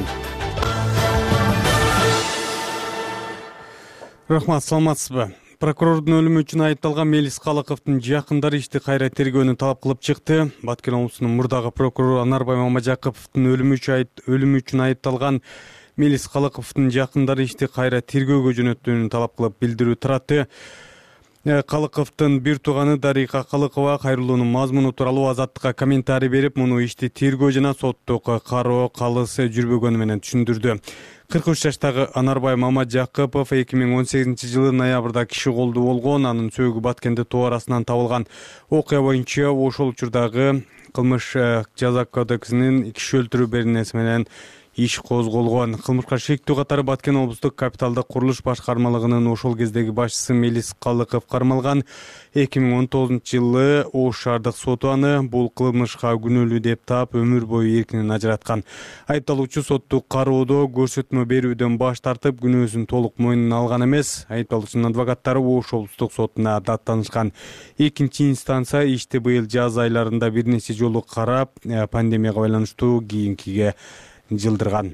Рахмат, саламатсызбы? Прокурордун өлүмү үчүн айыпталган Мелис Калыковдун жакындары ишти кайра тергөөнү талап кылып чыкты. Баткен облусунун мурдагы прокурору Анарбай Мамажаковдун өлүмү үчүн айыпталган Мелис Калыковдун жакындары ишти кайра тергөөгө жөнөтүүнү талап кылып билдирүү таратты. Калыковдун бир тууганы Дарика Калыкова кайрылуунун мазмуну тууралуу Азаттыкка комментарий берип, муну ишти тергөө жана соттук кароо калысы жүрбөгөнү менен түшүндүрдү. кырк үч жаштагы Анарбай Мамажакопов эки миң он сегизинчи жылы ноябрда киши колду болгон. Анын сөөгү Баткенде тоо арасынан табылган. Окуя боюнча ошол учурдагы кылмыш жаза кодексинин киши өлтүрүү беренеси менен иш козголгон. Кылмышка шектүү катары Баткен облустук капиталдык курулуш башкармалыгынын ошол кездеги башчысы Мелис Калыков кармалган. эки миң он тогузунчу жылы Ош шаардык соту аны бул кылмышка күнөөлүү деп таап, өмүр бою эркинен ажыраткан. Айыпталуучу соттук кароодо көрсөтмө берүүдөн баш тартып, күнөөсүн толук мойнуна алган эмес. Айыпталуучунун адвокаттары Ош облустук сотуна даттанышкан. Экинчи инстанция ишти быйыл жаз айларында бир нече жолу карап, пандемияга байланыштуу кийинкиге жылдырган.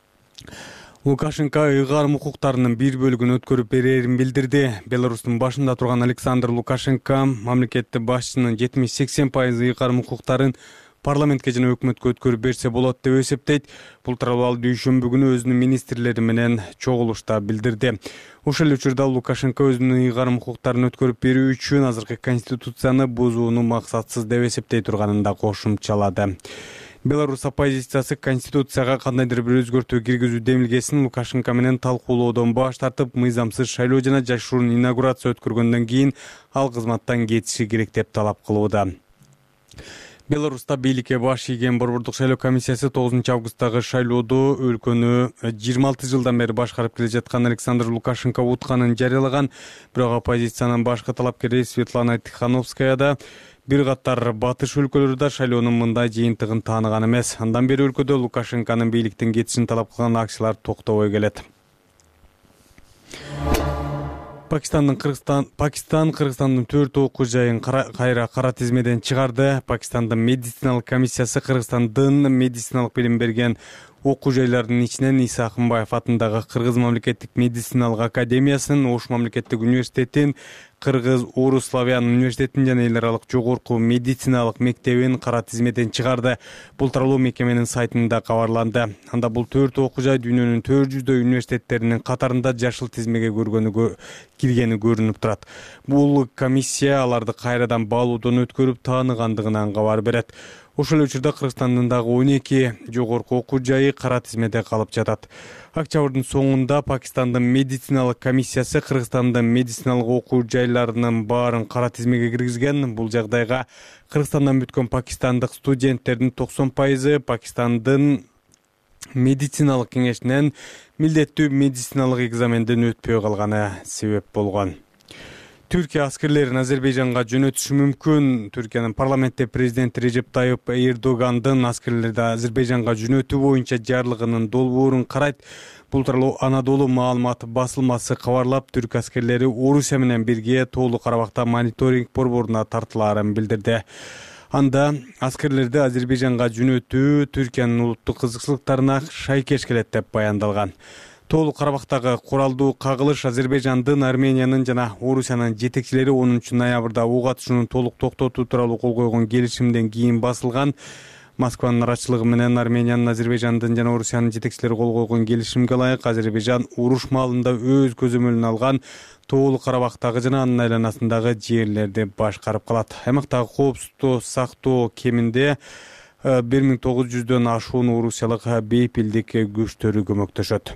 Лукашенко ыйгарым укуктарынын бир бөлүгүн өткөрүп берерин билдирди. Беларустун башында турган Александр Лукашенко мамлекеттик башчынын жетимиш сексен пайыз ыйгарым укуктарын парламентке жана өкмөткө өткөрүп берсе болот деп эсептейт. Бул тууралуу ал дүйшөмбү күнү өзүнүн министрлери менен чогулушта билдирди. Ошол эле учурда Лукашенко өзүнүн ыйгарым укуктарын өткөрүп берүү үчүн азыркы конституцияны бузууну максатсыз деп эсептей турганын да кошумчалады. Беларусь оппозициясы конституцияга кандайдыр бир өзгөртүү киргизүү демилгесин Лукашенко менен талкуулоодон баш тартып, мыйзамсыз шайлоо жана жашыруун инаугурация өткөргөндөн кийин ал кызматтан кетиши керек деп талап кылууда. Беларуста бийликке баш ийген Борбордук шайлоо комиссиясы тогузунчу августтагы шайлоодо өлкөнү жыйырма алты жылдан бери башкарып келе жаткан Александр Лукашенко утканын жарыялаган. Бирок оппозициянын башкы талапкери Светлана Тихановская да бир катар батыш өлкөлөрү да шайлоонун мындай жыйынтыгын тааныган эмес. Андан бери өлкөдө Лукашенконун бийликтен кетишин талап кылган акчылар токтобой келет. Пакистандын Кыргызстан Пакистан Кыргызстандын төрт окуу жайын кайра кара тизмеден чыгарды. Пакистандын медициналык комиссиясы Кыргызстандын медициналык билим берген окуу жайларынын ичинен Иса Акынбаев атындагы Кыргыз мамлекеттик медициналык академиясын, Ош мамлекеттик университетин, Кыргыз Орус Славян университетин жана эл аралык жогорку медициналык мектебин кара тизмеден чыгарды. Бул тууралуу мекеменин сайтында кабарланды. Анда бул төрт окуу жай дүйнөнүн төрт жүздөй университеттеринин катарында жашыл тизмеге көргөнү киргени көрүнүп турат. Бул комиссия аларды кайрадан баалоодон өткөрүп тааныгандыгынан кабар берет. Ошол эле учурда Кыргызстандын дагы он эки жогорку окуу жайы кара тизмеде калып жатат. Октябрдын соңунда Пакистандын медициналык комиссиясы Кыргызстандын медициналык окуу жайларынын баарын кара тизмеге киргизген. Бул жагдайга Кыргызстандан бүткөн пакистандык студенттердин токсон пайызы Пакистандын медициналык кеңешинен милдеттүү медициналык экзаменден өтпөй калганы себеп болгон. Түркия аскерлерин Азербайжанга жөнөтүшү мүмкүн. Түркиянын парламентте президент Режеп Тайып Эрдогандын аскерлерди Азербайжанга жөнөтүү боюнча жарлыгынын долбоорун карайт. Бул тууралуу Анадолу маалымат басылмасы кабарлап, түрк аскерлери Орусия менен бирге Тоолуу Карабакта мониторинг борборуна тартылаарын билдирди. Анда аскерлерди Азербайжанга жөнөтүү Түркиянын улуттук кызыкчылыктарына шайкеш келет деп баяндалган. Тоолуу Карабактагы куралдуу кагылыш Азербайжандын, Армениянын жана Орусиянын жетекчилери онунчу ноябрда ок атышууну толук токтотуу тууралуу кол койгон келишимден кийин басылган. Москванын нарачылыгы менен Армениянын, Азербайжандын жана Орусиянын жетекчилери кол койгон келишимге ылайык Азербайжан уруш маалында өз көзөмөлүнө алган Тоолуу Карабактагы жана анын айланасындагы жерлерди башкарып калат. Аймактагы коопсуздукту сактоо кеминде бир миң тогуз жүздөн ашуун орусиялык бейпилдик күчтөрү көмөктөшөт.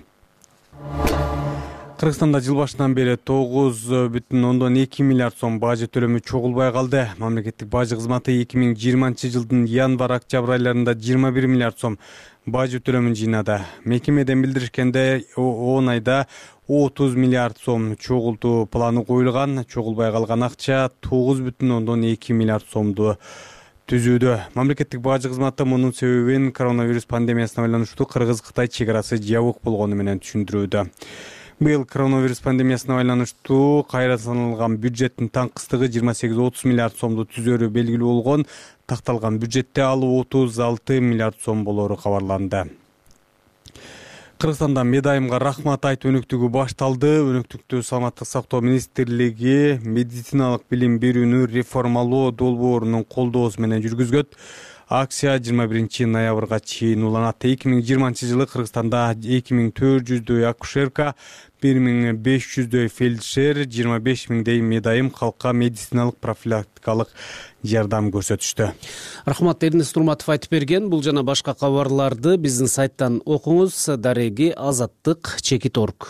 Кыргызстанда жыл башынан бери тогуз бүтүн ондон эки миллиард сом бажы төлөмү чогулбай калды. Мамлекеттик бажы кызматы эки миң жыйырманчы жылдын январь-октябрь айларында жыйырма бир миллиард сом бажы төлөмүн жыйнады. Мекемеден билдиришкенде он айда отуз миллиард сом чогултуу планы коюлган. Чогулбай калган акча тогуз бүтүн ондон эки миллиард сомду түзүүдө. Мамлекеттик бажы кызматы мунун себебин коронавирус пандемиясына байланыштуу Кыргыз-Кытай чек арасы жабык болгону менен түшүндүрүүдө. Быйыл коронавирус пандемиясына байланыштуу кайра саналган бюджеттин таңкыстыгы жыйырма сегиз отуз миллиард сомду түзөрү белгилүү болгон. Такталган бюджетте ал отуз алты миллиард сом болору кабарланды. Кыргызстанда медайымга рахмат айт өнөктүгү башталды. Өнөктүктү саламаттык сактоо министрлиги медициналык билим берүүнү реформалоо долбоорунун колдоосу менен жүргүзгөт. Акция жыйырма биринчи ноябрга чейин уланат. эки миң жыйырманчы жылы Кыргызстанда эки миң төрт жүздөй акушерка, бир миң беш жүздөй фельдшер, жыйырма беш миңдей медайым халкка медициналык профилактикалык жардам көрсөтүштү. Рахмат, Эрнест Турматов айтып берген. Бул жана башка кабарларды биздин сайттан окуңуз. Дареги Азаттык чекит орг.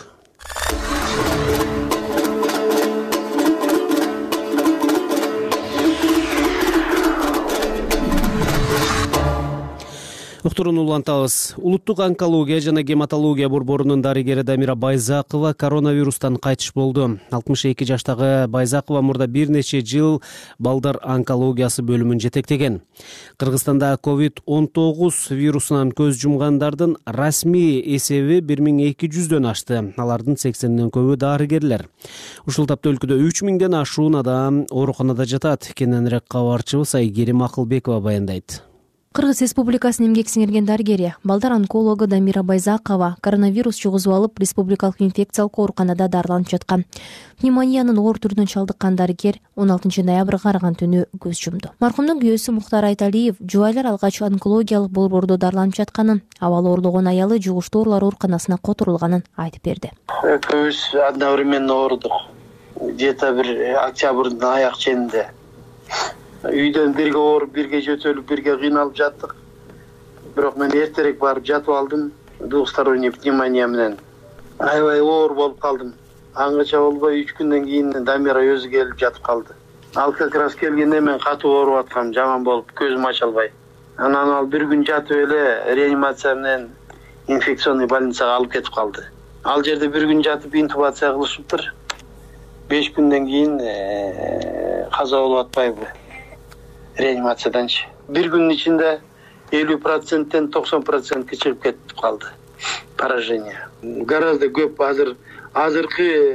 Уктуруну улантабыз. Улуттук онкология жана гематология борборунун дарыгери Дамира Байзакова коронавирустан кайтыш болду. алтымыш эки жаштагы Байзакова мурда бир нече жыл балдар онкологиясы бөлүмүн жетектеген. Кыргызстанда ковид он тогуз вирусунан көз жумгандардын расмий эсеби бир миң эки жүздөн ашты. Алардын сексенден көбү дарыгерлер. Ушул тапта өлкөдө үч миңден ашуун адам ооруканада жатат. Кененирээк кабарчыбыз Айгерим Акылбекова баяндайт. Кыргыз Республикасынын эмгек сиңирген дарыгери, балдар онкологу Дамира Байзакова коронавирус жугузуп алып, республикалык инфекциялык ооруканада дарыланып жаткан. Пневмониянын оор түрүнөн чалдыккан дарыгер он алтынчы ноябрга караган түнү көз жумду. Маркумдун күйөөсү Мухтар Айталиев жубайлар алгач онкологиялык борбордо дарыланып жатканын, абалы оорлогон аялы жугуштуу оорулар ооруканасына которулганын айтып берди. Экөөбүз одновременно оорудук. Где-то бир октябрдын аяк ченинде. Үйдөн бирге ооруп, бирге жөтөлүп, бирге кыйналып жаттык. Бирок мен эртерээк барып жатып алдым. Двухсторонний пневмония менен аябай оор болуп калдым. Аңгача болбой үч күндөн кийин Дамира өзү келип жатып калды. Ал как раз келгенде мен катуу ооруп аткам, жаман болуп, көзүм ача албай. Анан ал бир күн жатып эле реанимация менен инфекционный больницага алып кетип калды. Ал жерде бир күн жатып интубация кылышыптыр. беш күндөн кийин каза болуп атпайбы? Реанимацияданчы. Бир күнүн ичинде элүү проценттен токсон процентке чыгып кетип калды поражение. Гораздо көп азыр азыркы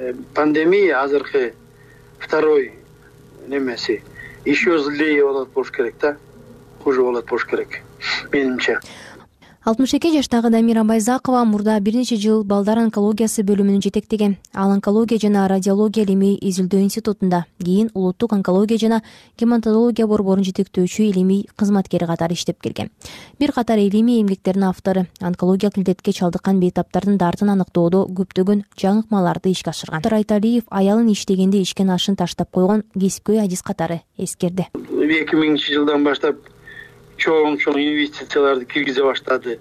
пандемия азыркы второй немеси еще злее болот болуш керек да, хуже болот болуш керек менимче. алтымыш эки жаштагы Дамира Байзакова мурда бир нече жыл балдар онкологиясы бөлүмүнүн жетектеген. Ал онкология жана радиология илимий изилдөө институтунда, кийин улуттук онкология жана гематология борборун жетектөөчү илимий кызматкери катары иштеп келген. Бир катар илимий эмгектердин автору, онкологиялык илдетке чалдыккан бейтаптардын дартын аныктоодо көптөгөн жаңыкмаларды ишке ашырган. Доктор Айталиев аялын иштегенде ишкен ашын таштап койгон кесипкөй адис катары эскерди. эки миңинчи жылдан баштап чоң чоң инвестицияларды киргизе баштады.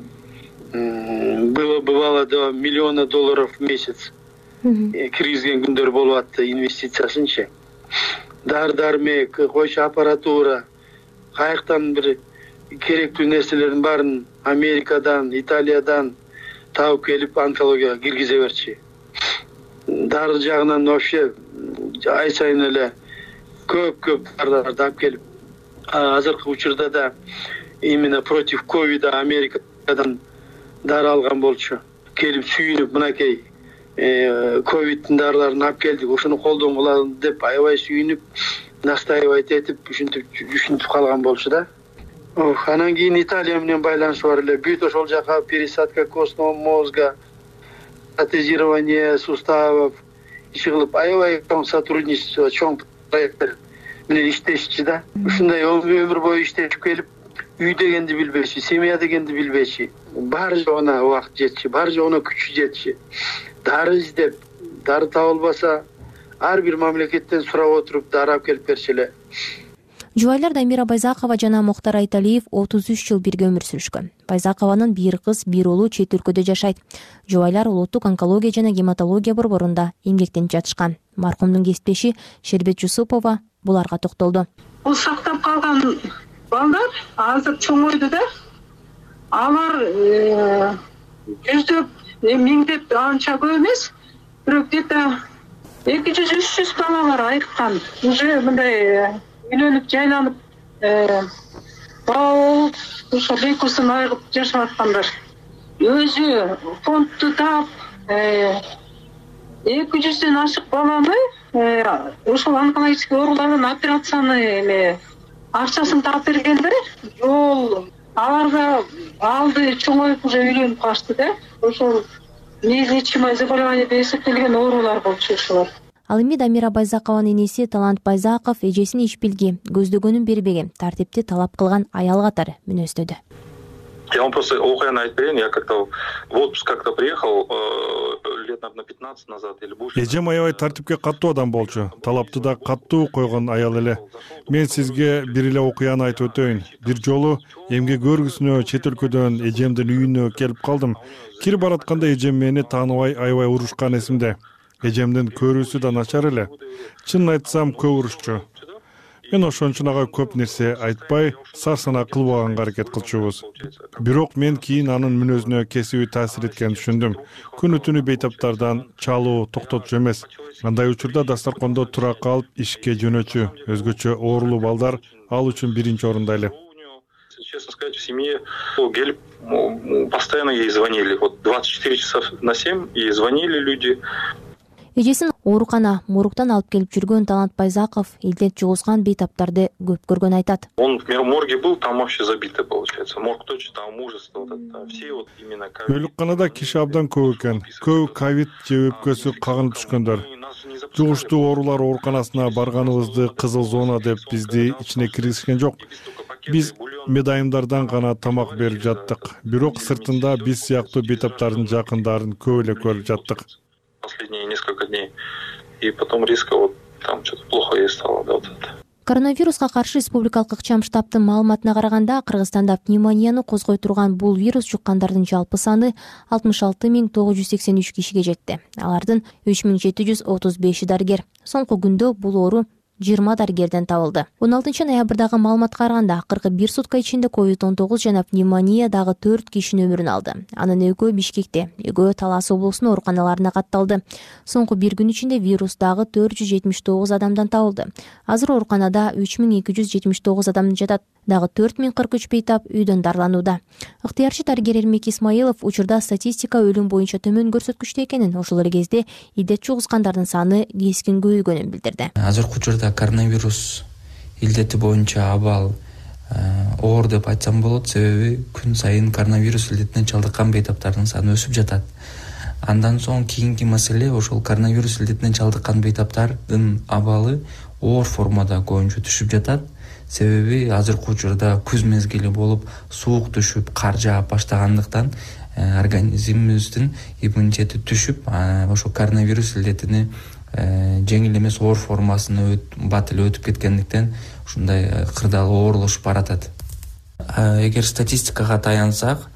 Было бывало до миллиона долларов в месяц киргизген күндөр болуп атты инвестициясынчы. Дар дармек, койчу аппаратура, каяктан бир керектүү нерселердин баарын Америкадан, Италиядан таап келип онкологияга киргизе берчи. Дары жагынан вообще ай сайын эле көп-көп дардарды алып келип, азыркы учурда да именно против ковида Америкадан дары алган болчу. Келип сүйүнүп, мынакей ковидтин дарыларын алып келдик, ошону колдонгула деп аябай сүйүнүп, настаивать этип, ушинтип ушинтип калган болчу да. Анан кийин Италия менен байланышы бар эле. Бүт ошол жака пересадка костного мозга, протезирование суставов иши кылып, аябай чоң сотрудничество, чоң проекттер менен иштешчи да. Ушундай өмүр бою иштешип келип, үй дегенди билбечи, семья дегенди билбечи. Бар жогуна убакыт жетчи, бар жогуна күчү жетчи. Дары издеп, дары табылбаса, ар бир мамлекеттен сурап отуруп дары алып келип берчү эле. Жубайлар Дамира Байзакова жана Моктар Айталиев отуз үч жыл бирге өмүр сүрүшкөн. Байзакованын бир кыз, бир уулу чет өлкөдө жашайт. Жубайлар улуттук онкология жана гематология борборунда эмгектенип жатышкан. Маркумдун кесиптеши Шербет Жусупова буларга токтолду. Бул сактап калган балдар азыр чоңойду да. Алар жүздөп, миңдеп анча көп эмес, бирок где-то эки жүз үч жүз балалар айыккан. Уже мындай үйлөнүп жайланып, бала ошо бейкусун айыгып жашап аткандар. Өзү фондду таап, эки жүздөн ашык баланы ошол онкологический оорулардын операцияны эме акчасын таап бергендер. Жол аларга алды чоңоюп уже үйлөнүп калышты да. Ошол неизлечимое заболевание деп эсептелген оорулар болчу ошолор. Ал эми Дамира Байзакованын энеси Талант Байзаков эжесин ишбилги, көздөгөнүн бербеген, тартипти талап кылган аял катары мүнөздөдү. Я вам просто окуяны айтып берейин, я как-то в отпуск как-то приехал лет на пятнадцать назад или больше. Эжем аябай тартипке каттуу адам болчу. Талапты да каттуу койгон аял эле. Мен сизге бир эле окуяны айтып өтөйүн. Бир жолу эмгек көргүсүнө чет өлкөдөн эжемдин үйүнө келип калдым. Кирип баратканда эжем мени тааныбай аябай урушкан эсимде. Эжемдин көрүүсү да начар эле. Чынын айтсам көп урушчу. Мен ошон үчүн ага көп нерсе айтпай, сарсана кылбаганга аракет кылчубуз. Бирок мен кийин анын мүнөзүнө кесиби таасир эткенин түшүндүм. Күнү түнү бейтаптардан чалуу токтотчу эмес. Андай учурда дастаркондо тура калып ишке жөнөчү, өзгөчө оорулуу балдар ал үчүн биринчи орунда эле. Честно сказать, в семье келип постоянно ей звонили. Вот двадцать четыре часа на семь ей звонили люди. Эжесин оорукана, моруктан алып келип жүргөн Талант Байзаков илдет жугузган бейтаптарды көп көргөн айтат. Он в морге был, там вообще забито получается. Морг точно, там ужасно, вот это, все вот именно ковид. Өлүкканада киши абдан көп экен. Көп ковид же өпкөсү кагынып түшкөндөр. Жугуштуу оорулар ооруканасына барганыбызды кызыл зона деп бизди ичине киргизишкен жок. Биз медайымдардан гана тамак берип жаттык. Бирок сыртында биз сыяктуу бейтаптардын жакындарын көп эле көрүп жаттык. Последние несколько дней. И потом резко вот там что-то плохо ей стало, да, вот это. Коронавируска каршы республикалык ыкчам штабтын маалыматына караганда, Кыргызстанда пневмонияны козгой турган бул вирус жуккандардын жалпы саны алтымыш алты миң тогуз жүз сексен үч кишиге жетти. Алардын үч миң жети жүз отуз беши дарыгер. Соңку күндө бул оору жыйырма дарыгерден табылды. он алтынчы ноябрдагы маалыматка караганда кырк бир сутка ичинде ковид он тогуз жана пневмония дагы төрт кишинин өмүрүн алды. Анын экөө Бишкекте, экөө Талас облусунун ооруканаларына катталды. Соңку бир күн ичинде вирус дагы төрт жүз жетимиш тогуз адамдан табылды. Азыр ооруканада үч миң эки жүз жетимиш тогуз адам жатат. дагы төрт миң кырк үч бейтап үйдөн дарланууда. Ыктыярчы дарыгер Эрмек Исмаилов учурда статистика өлүм боюнча төмөн көрсөткүчтө экенин, ошол эле кезде илдет жугузгандардын саны кескин көбөйгөнүн билдирди. Азыркы учурда коронавирус илдети боюнча абал оор деп айтсам болот, себеби күн сайын коронавирус илдетине чалдыккан бейтаптардын саны өсүп жатат. Андан соң кийинки маселе ошол коронавирус илдетине чалдыккан бейтаптардын абалы оор формада көбүнчө түшүп жатат. Себеби азыркы учурда күз мезгили болуп, суук түшүп, кар жаап баштагандыктан организмибиздин иммунитети түшүп, ошол коронавирус илдетини жеңил эмес оор формасына бат эле өтүп кеткендиктен ушундай кырдаал оорлошуп баратат. Эгер статистикага таянсак,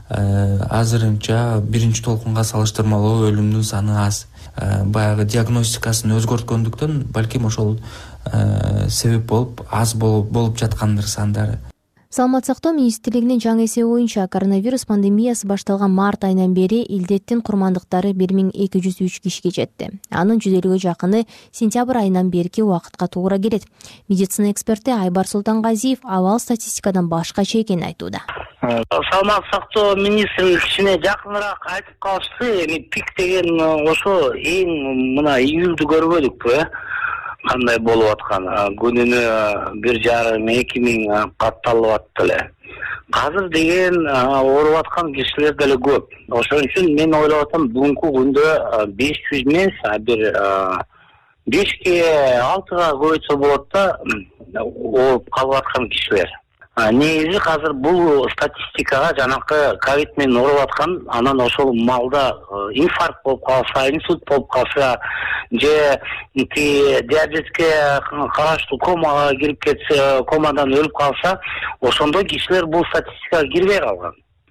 азырынча биринчи толкунга салыштырмалуу өлүмдүн саны аз. Баягы диагностикасын өзгөрткөндүктөн балким ошол себеп болуп аз болуп жаткандыр сандары. Саламат сактоо министрлигинин жаңы эсеби боюнча коронавирус пандемиясы башталган март айынан бери илдеттин курмандыктары бир миң эки жүз үч кишиге жетти. Анын жүз элүүгө жакыны сентябрь айынан берки убакытка туура келет. Медицина эксперти Айбар Султангазиев абал статистикадан башкача экенин айтууда. Саламат сактоо министрлиги кичине жакыныраак айтып калышты. Эми пик деген ошо эң мына июлду көрбөдүкпү? Кандай болуп аткан, күнүнө бир жарым эки миң катталып атты эле. Азыр деген ооруп аткан кишилер деле көп. Ошон үчүн мен ойлоп атам, бүгүнкү күндө беш жүз эмес, бир бешке алтыга көбөйтсө болот да ооруп калып аткан кишилер. Негизи азыр бул статистикага жанакы ковид менен ооруп аткан, анан ошол маалда инфаркт болуп калса, инсульт болуп калса, же диабетке караштуу комага кирип кетсе, комадан өлүп калса, ошондой кишилер бул статистикага кирбей калган.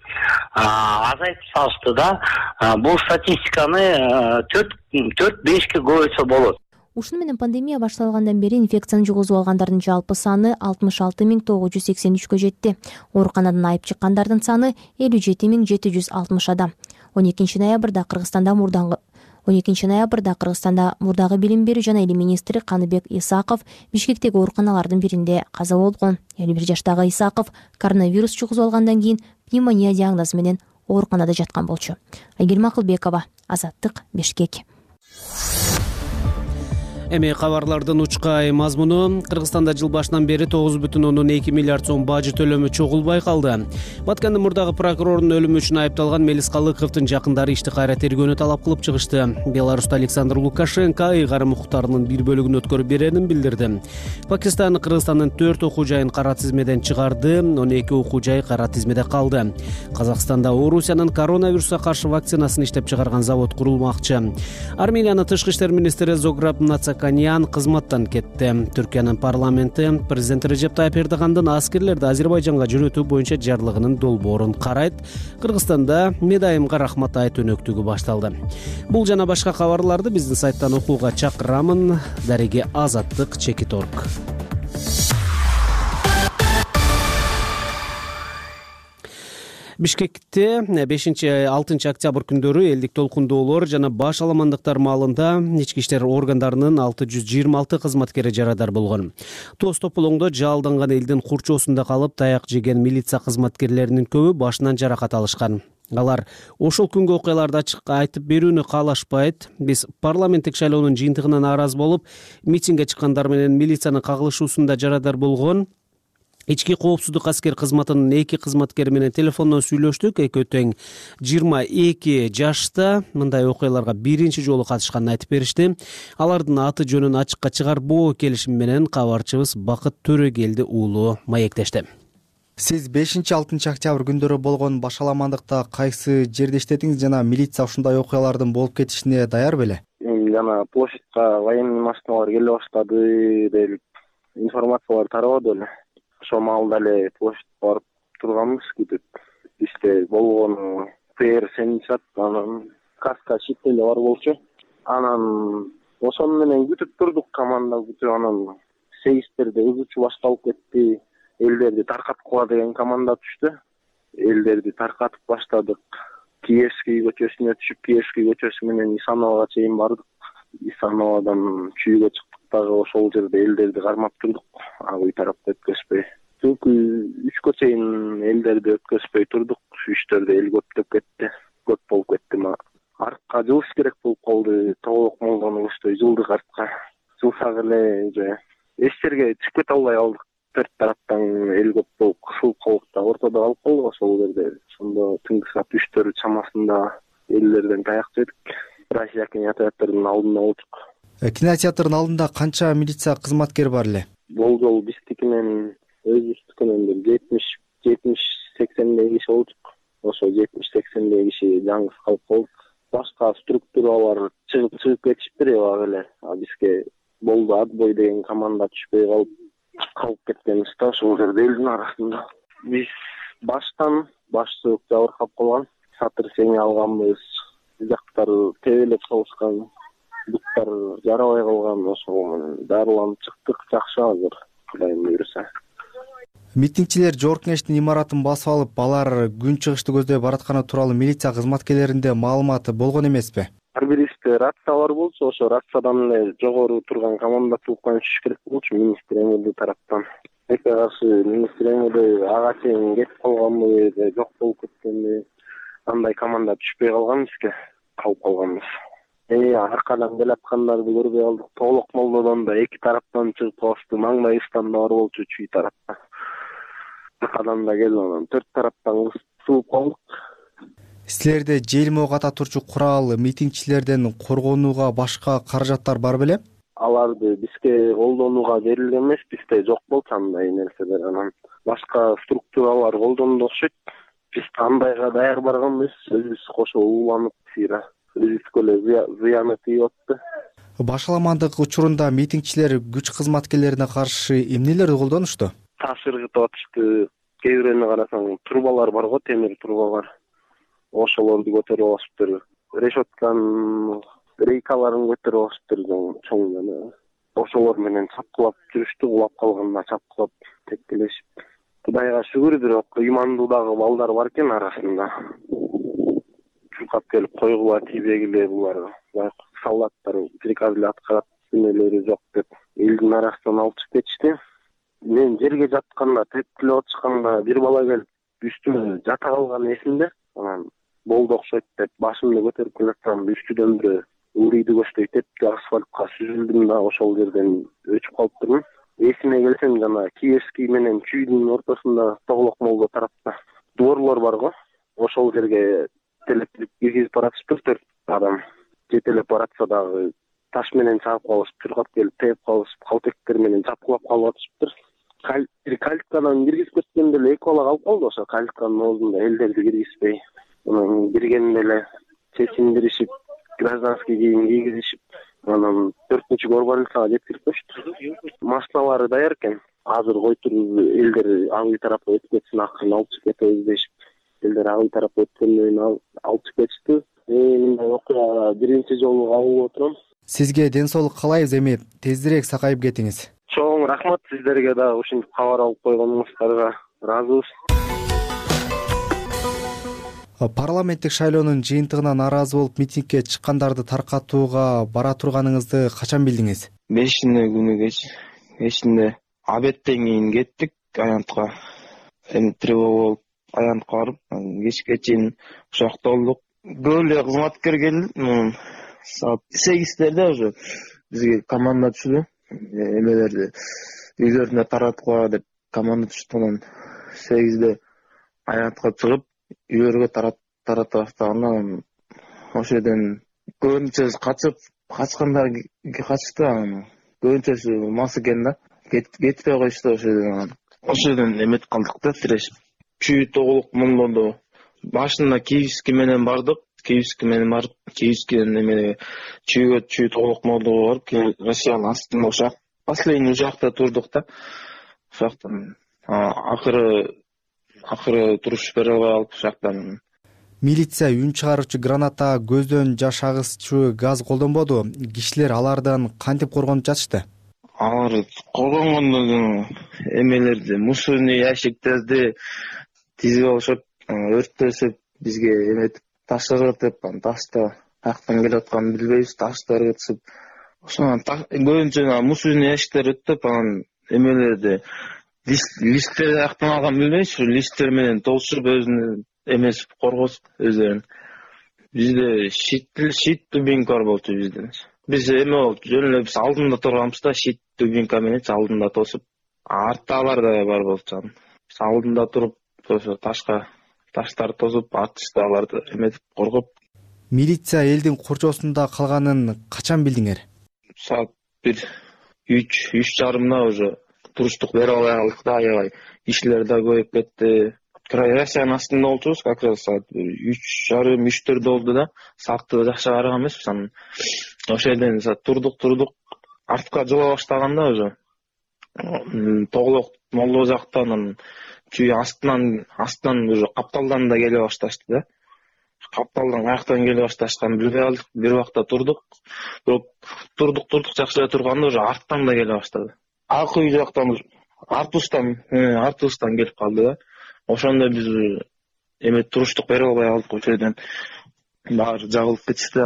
Азайтып салышты да, бул статистиканы төрт бешке көбөйтсө болот. Ушуну менен пандемия башталгандан бери инфекцияны жугузуп алгандардын жалпы саны алтымыш алты миң тогуз жүз сексен үчкө жетти. Ооруканадан айып чыккандардын саны элүү жети миң жети жүз алтымыш адам. он экинчи ноябрда Кыргызстанда мурдагы он экинчи ноябрда Кыргызстанда мурдагы билим берүү жана илим министри Каныбек Исаков Бишкектеги ооруканалардын биринде каза болгон. элүү бир жаштагы Исаков коронавирус жугузуп алгандан кийин пневмония диагнозу менен ооруканада жаткан болчу. Айгерим Акылбекова, Азаттык, Бишкек. Эми кабарлардын учкай мазмуну. Кыргызстанда жыл башынан бери тогуз бүтүн ондон эки миллиард сом бажы төлөмү чогулбай калды. Баткендин мурдагы прокурордун өлүмү үчүн айыпталган Мелис Калыковдун жакындары ишти кайра тергөөнү талап кылып чыгышты. Беларуста Александр Лукашенко ыйгарым укуктарынын бир бөлүгүн өткөрүп беренин билдирди. Пакистан Кыргызстандын төрт окуу жайын кара тизмеден чыгарды, он эки окуу жай кара тизмеде калды. Казакстанда Орусиянын коронавируска каршы вакцинасын иштеп чыгарган завод курулмакчы. Армениянын тышкы иштер министри Зограб Нацаканян кызматтан кетти. Түркиянын парламенти президент Режеп Тайып Эрдогандын аскерлерди Азербайжанга жөнөтүү боюнча жарлыгынын долбоорун карайт. Кыргызстанда Медайымга рахмат айт өнөктүгү башталды. Бул жана башка кабарларды биздин сайттан окууга чакырамын. Дареги Азаттык чекит орг. Бишкекте бешинчи алтынчы октябрь күндөрү элдик толкундоолор жана баш аламандыктар маалында ички иштер органдарынын алты жүз жыйырма алты кызматкери жарадар болгон. Тоз тополоңдо жалданган элдин курчоосунда калып таяк жеген милиция кызматкерлеринин көбү башынан жаракат алышкан. Алар ошол күнгү окуяларды ачык айтып берүүнү каалашпайт. Биз парламенттик шайлоонун жыйынтыгына нааразы болуп, митингге чыккандар менен милициянын кагылышуусунда жарадар болгон. Ички коопсуздук аскер кызматынын эки кызматкери менен телефондон сүйлөштүк. Экөө тең жыйырма эки жашта. Мындай окуяларга биринчи жолу катышканын айтып беришти. Алардын аты жөнүн ачыкка чыгарбоо келишими менен кабарчыбыз Бакыт Төрөгелди уулу маектешти. Сиз бешинчи алтынчы октябрь күндөрү болгон баш аламандыкта кайсы жерде иштедиңиз жана милиция ушундай окуялардын болуп кетишине даяр беле? Жана площадька военный машиналар келе баштады деп информациялар тарабады эле. Ошол маалда эле площадька барып турганбыз күтүп. Иште болгону ПР сеничат, анан каска читтеле бар болчу. Анан ошону менен күтүп турдук, команда күтүп, анан сегизтерде өзүчү башталып кетти. Элдерди таркаткыла деген команда түштү. Элдерди таркатып баштадык. Киевский көчөсүнө түшүп, Киевский көчөсү менен Исановага чейин бардык. Исановадан чүйгө чыктык, дагы ошол жерде элдерди кармап турдук. Ага үй тарапта өткөзбөй. чүнкү үчкө чейин элдерди өткөзбөй турдук. Ушу иштерде эл көптөп кетти, көп болуп кетти. Артка жылыш керек болуп калды. Толук молдону көчтөй жылдык артка. Жылсак эле уже эч жерге чыгып кете албай калдык. Төрт тараптан эл көп болуп кысылып калдык да, ортодо калып калдык ошол жерде. Ошондо түнкү саат үчтөр чамасында элдерден таяк жедик. Россия кинотеатрынын алдында болчук. Кинотеатрдын алдында канча милиция кызматкери бар эле? Болжол биздики менен өзүбүздүкү менен жетимиш жетимиш сексендей киши болчук. Ошо жетимиш сексендей киши жаңгыз калып калдык. Башка структуралар чыгып чыгып кетишиптир эле. А бизге болду отбой деген команда түшпөй калып калып кеткенбиз да ошол жерде элдин арасында. Биз баштан башчылык жабыркап калган, сатыр сеңе алганбыз, жактары тебелеп салышкан, буттар жарабай калган, ошол менен дарыланып чыктык. Жакшы азыр, Кудайым буйруса. Митингчилер Жоркенештин имаратын басып алып, алар күн чыгышты көздөй баратканы тууралуу милиция кызматкерлеринде маалыматы болгон эмеспи? Ар бирибизде рациялар болчу, ошо рациядан эле жогору турган команда тууган түшүш керек болчу министр эмиди тараптан. Эке каршы министр эмиди ага чейин кетип калганбы, жок болуп кеткенби, андай команда түшпөй калган бизге, калып калганбыз. Э, аркадан келаткандарды көрбөй калдык. Толук молдодон да эки тараптан чыгып калышты, маңдайыбыздан да бар болчу чүй тараптан. Аркадан да келип анан төрт тараптан сууп калдык. Силерде желме ок ата турчу курал митингчилерден коргонууга башка каражаттар бар беле? Аларды бизге колдонууга берилген эмес, бизде жок болчу андай нерселер. Анан башка структуралар колдонду окшойт. Биз андайга даяр барганбыз, өзүбүз кошо ууланып сыйра. Өзүбүзгө эле зыяны тийип атты. Башаламандык учурунда митингчилер күч кызматкерлерине каршы эмнелерди колдонушту? Таш ыргытып атышты. Кээ бирөөнү карасаң, трубалар бар го, темир трубалар. Ошолорду көтөрүп алышыптыр. Решетканын рейкаларын көтөрүп алышыптыр, чоң жана. Ошолор менен чапкылап жүрүштү, улап калганда чапкылап тепкилешип. Кудайга шүгүр, бирок ыймандуу дагы балдар бар экен арасында. Чуркап келип койгула тийбегиле булар. Солдаттар приказ эле аткарат, эмелери жок деп элдин арасынан алып чыгып кетишти. Мен жерге жатканда, тепкилеп атышканда бир бала келип үстүмө жата калган эсимде. Анан болду окшойт деп башымды көтөрүп келаткам, үстүдөн бирөө урийди көчтөй тепти, асфальтка сүзүлдүм да ошол жерден өчүп калыптырмын. Эсиме келсем, жана Киевский менен Чүйдүн ортосунда Тоголок молдо тарапта дворлор бар го. Ошол жерге телеп киргизип баратышыптыр төрт адам. Жетелеп баратса дагы таш менен чаап калышып, чуркап келип тээп калышып, калтектер менен чапкылап калып атышыптыр. Бир калиткадан киргизип кеткенде эле эки бала калып калды ошо калитканын оозунда, элдерди киргизбей. Анан киргенде эле чечиндиришип, гражданский кийим кийгизишип, анан төртүнчү горбарылсага жеткирип коюшту. Машиналары даяр экен. Азыр койтуруп элдер ага тарапка өтүп кетсин, акырын алып чыгып кетебиз дешип. Элдер ага тарапка өткөндөн кийин алып чыгып кетишти. Мындай окуя биринчи жолу кабыл отурам. Сизге ден соолук каалайбыз, эми тездирээк сакайып кетиңиз. Чоң рахмат сиздерге да ушинтип кабар алып койгонуңуздарга ыраазыбыз. Парламенттик шайлоонун жыйынтыгына нааразы болуп митингге чыккандарды таркатууга бара турганыңызды качан билдиңиз? Бешинде күнү кеч, кечинде обедтен кийин кеттик аянтка. Эми тревога болуп аянтка барып, кечке чейин ушакта болдук. Көп эле кызматкер келди. Саат сегизтерде уже бизге команда түштү. Эмелерди үйлөрүнө таратууга деп команда түштү. Анан сегизде аянтка чыгып, үйлөргө тарата баштаганда ошол жерден көбүнчөсү качып, качкандар качты. Көбүнчөсү мас экен да. Кетпей коюшту ошол жерден. Ошол жерден эметип калдык да, тирешип. Чүй Тоголок молдондо башында Киевский менен бардык. Киевский менен барып, Киевскиден эме чүйгө чүй Тоголок молдого барып, Россиянын астында ушак. Последний ушакта турдук да. Ушактан акыры акыры туруш бере алып ушактан. Милиция үн чыгаруучу граната, көздөн жаш агызчу газ колдонбоду. Кишилер алардан кантип коргонуп жатышты? Алар коргонгондо эмелерди, мусорный ящиктерди тизип алышып, өрттөсүп, бизге эметип таш ыргытып, ташта каяктан келип атканын билбейбиз, ташты ыргытышып, ошондон көбүнчө мусорный ящиктер өттүп, анан эмелерди листтер жактан алган билбейм, ушу листтер менен толтуруп өзүнүн эмеси коргосуп өздөрүн. Бизде щит щит дубинка бар болчу бизде. Биз эме болчу, жөн эле биз алдында турганбыз да, щит дубинка менен алдында тосуп, арттагылар да бар болчу. Биз алдында туруп, ошо ташка таштарды тосуп, артыштагыларды эметип коргоп. Милиция элдин корчосунда калганын качан билдиңер? Саат бир үч үч жарымда уже туруштук бере албай калдык да, аябай кишилер да көбөйүп кетти. Россиянын астында болчубуз, как раз саат үч жарым үчтөрдө болду да, саатты жакшы караган эмеспиз. Анан ошол жерден турдук турдук артка жыла баштаганда уже тоголок молдо жактан чүй астынан астынан уже капталдан да келе башташты да. Капталдан аяктан келе башташкан билбей калдык. Бир убакта турдук. Бирок турдук турдук жакшы эле турганда уже арттан да келе баштады. Ак үй жактан артустан артустан келип калды да. Ошондо биз эме туруштук бере албай калдык. Ошол жерден баары жабылып кетишти.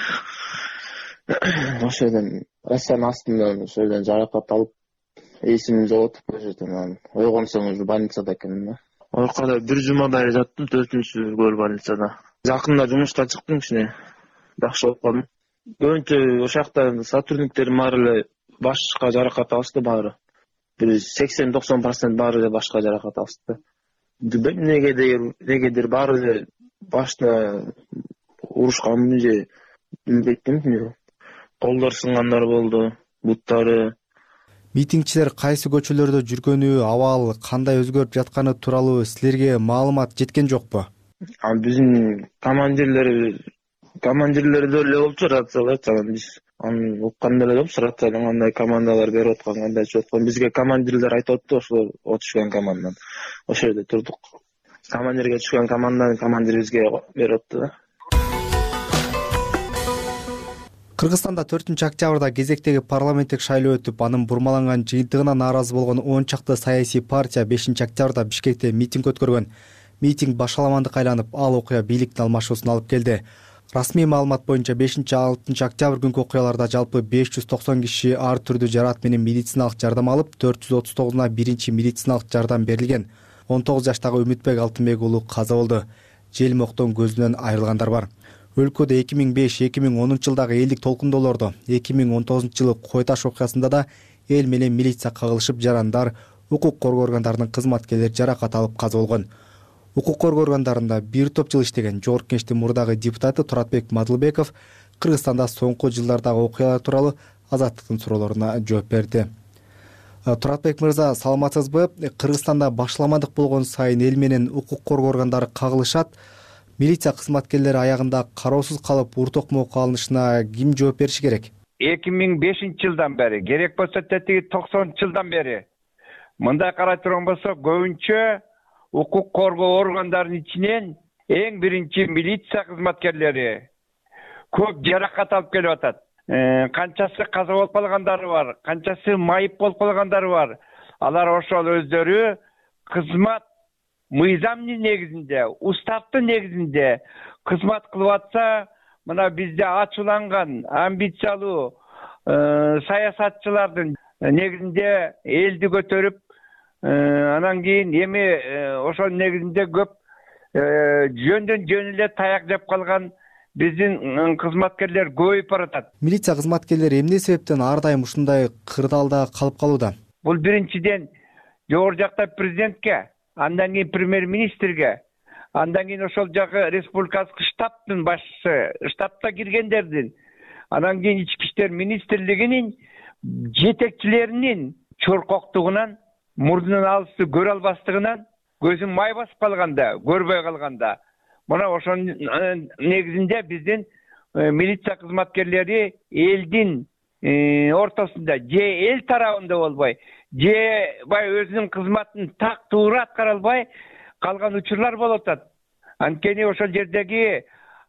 Ошол жерден Россиянын астынан ошол жерден жаракат алып, эсимди жоготуп, ошол жерден ойгонсоң уже больницада экенмин да. Ойкода бир жумадай жаттым, төртүнчү көөр больницада. Жакында жумушка чыктым, кичине жакшы болуп калдым. Көбүнчө ошол жакта сотрудниктерим баары эле башка жаракат алышты баары. Бир сексен токсон процент баары эле башка жаракат алышты. Негедир негедир баары эле башына урушканбы же билбейм. Колдор сынгандар болду, буттары. Митингчилер кайсы көчөлөрдө жүргөнү, абал кандай өзгөрүп жатканы тууралуу силерге маалымат жеткен жокпу? Биздин командирлер командирлерде эле болчу рациялар, анан биз аны укканда эле болчу, рациядан кандай командалар берип аткан, кандай чыгып аткан. Бизге командирлер айтып атты, ошол түшкөн командадан. Ошол жерде турдук. Командирге түшкөн командадан командир бизге берип атты да. Кыргызстанда төртүнчү октябрда кезектеги парламенттик шайлоо өтүп, анын бурмаланган жыйынтыгына нааразы болгон он чакты саясий партия бешинчи октябрда Бишкекте митинг өткөргөн. Митинг башаламандыкка айланып, ал окуя бийликтин алмашуусуна алып келди. Расмий маалымат боюнча бешинчи алтынчы октябрь күнкү окуяларда жалпы беш жүз токсон киши ар түрдүү жараат менен медициналык жардам алып, төрт жүз отуз тогузуна биринчи медициналык жардам берилген. он тогуз жаштагы Үмүтбек Алтынбек уулу каза болду. Желим октон көзүнөн айрылгандар бар. Өлкөдө эки миң беш эки миң онунчу жылдагы элдик толкундоолордо, эки миң он тогузунчу жылы Кой Таш окуясында да эл менен милиция кагылышып, жарандар, укук коргоо органдарынын кызматкерлери жаракат алып каза болгон. Укук коргоо органдарында бир топ жыл иштеген Жогорку Кеңештин мурдагы депутаты Туратбек Мадылбеков Кыргызстанда соңку жылдардагы окуялар тууралуу Азаттыктын суроолоруна жооп берди. Туратбек мырза, саламатсызбы? Кыргызстанда башаламандык болгон сайын эл менен укук коргоо органдары кагылышат. Милиция кызматкерлери аягында кароосуз калып, ур токмокко алынышына ким жооп бериши керек? эки миң бешинчи жылдан бери, керек болсо тетиги токсонунчу жылдан бери мындай карай турган болсок, көбүнчө укук коргоо органдарынын ичинен эң биринчи милиция кызматкерлери көп жаракат алып келип атат. Канчасы каза болуп калгандары бар, канчасы майып болуп калгандары бар. Алар ошол өздөрү кызмат мыйзамдын негизинде, уставдын негизинде кызмат кылып атса, мына бизде ачууланган, амбициялуу саясатчылардын негизинде элди көтөрүп, анан кийин эми ошол негизинде көп жөндөн жөн эле таяк жеп калган биздин кызматкерлер көбөйүп баратат. Милиция кызматкерлери эмне себептен ар дайым ушундай кырдаалда калып калууда? Бул биринчиден жогору жакта президентке, андан кийин премьер-министрге, андан кийин ошол жагы республикалык штабтын башчысы, штабта киргендердин, андан кийин ички иштер министрлигинин жетекчилеринин чоркоктугунан, мурдунун алысты көрө албастыгынан, көзүн май басып калганда, көрбөй калганда, мына ошонун негизинде биздин милиция кызматкерлери элдин ортосунда же эл тарабында болбой, же бай өзүнүн кызматын так туура аткара албай калган учурлар болуп атат. Анткени ошол жердеги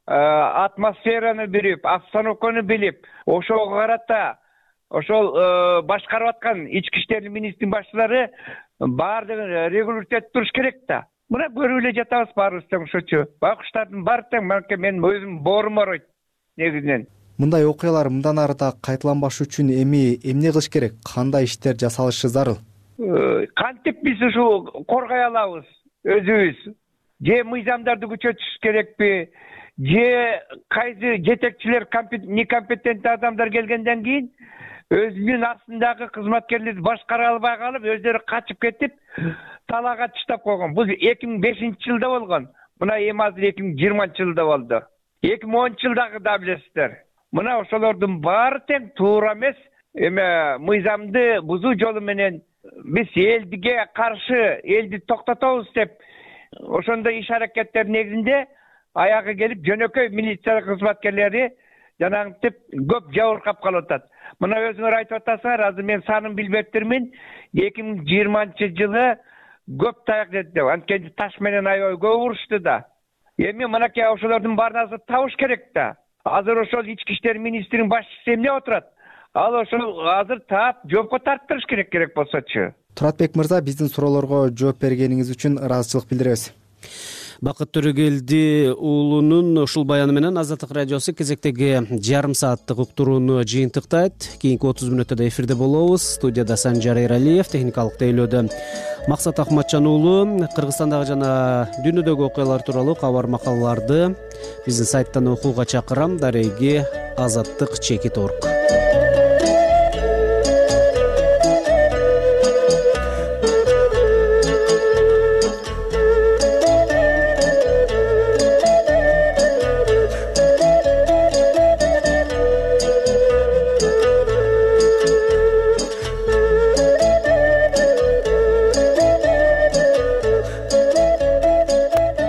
атмосфераны билип, обстановканы билип, ошого карата ошол башкарып аткан ички иштер министринин башчылары баардыгын регулировать туруш керек да. Мына көрүп эле жатабыз баарыбыз тең ошочу. Байкуштардын баары тең, мен өзүм боорум ооруйт негизинен. Мындай окуялар мындан ары да кайталанбаш үчүн эми эмне кылыш керек? Кандай иштер жасалышы зарыл? кантип биз ушу коргой алабыз өзүбүз? Же мыйзамдарды күчөтүш керекпи? Же кайсы жетекчилер некомпетентный адамдар келгенден кийин өзүнүн астындагы кызматкерлерди башкара албай калып, өздөрү качып кетип, талаага таштап койгон. Бул эки миң бешинчи жылда болгон. Мына эми азыр эки миң жыйырманчы жылда болду. эки миң онунчу жылдагы да билесиздер. Мына ошолордун баары тең туура эмес. Эме мыйзамды бузуу жолу менен биз элдиге каршы элди токтотобуз деп ошондой иш аракеттер негизинде аягы келип жөнөкөй милиция кызматкерлери жанагынтип көп жабыркап калып атат. Мына өзүңөр айтып атасыңар, азыр мен санын билбептирмин. эки миң жыйырманчы жылы көп таяк жеди деп. Анткени таш менен аябай көп урушту да. Эми мынакей ошолордун баарына табыш керек да. Азыр ошол ички иштер министринин башчысы эмне отурат? Ал ошол азыр таап жоопко тарттырыш керек керек болсочу. Туратбек мырза, биздин суроолорго жооп бергениңиз үчүн ыраазычылык билдиребиз. Бакыт Төрөгелди уулунун ушул баяны менен Азаттык радиосу кезектеги жарым сааттык уктурууну жыйынтыктайт. Кийинки отуз мүнөттө эфирде болобуз. Студияда Санжар Эралиев, техникалык тейлөөдө Максат Ахматжан уулу. Кыргызстандагы жана дүйнөдөгү окуялар тууралуу кабар макалаларды биздин сайттан окууга чакырам. Дареги азаттык чекит орг.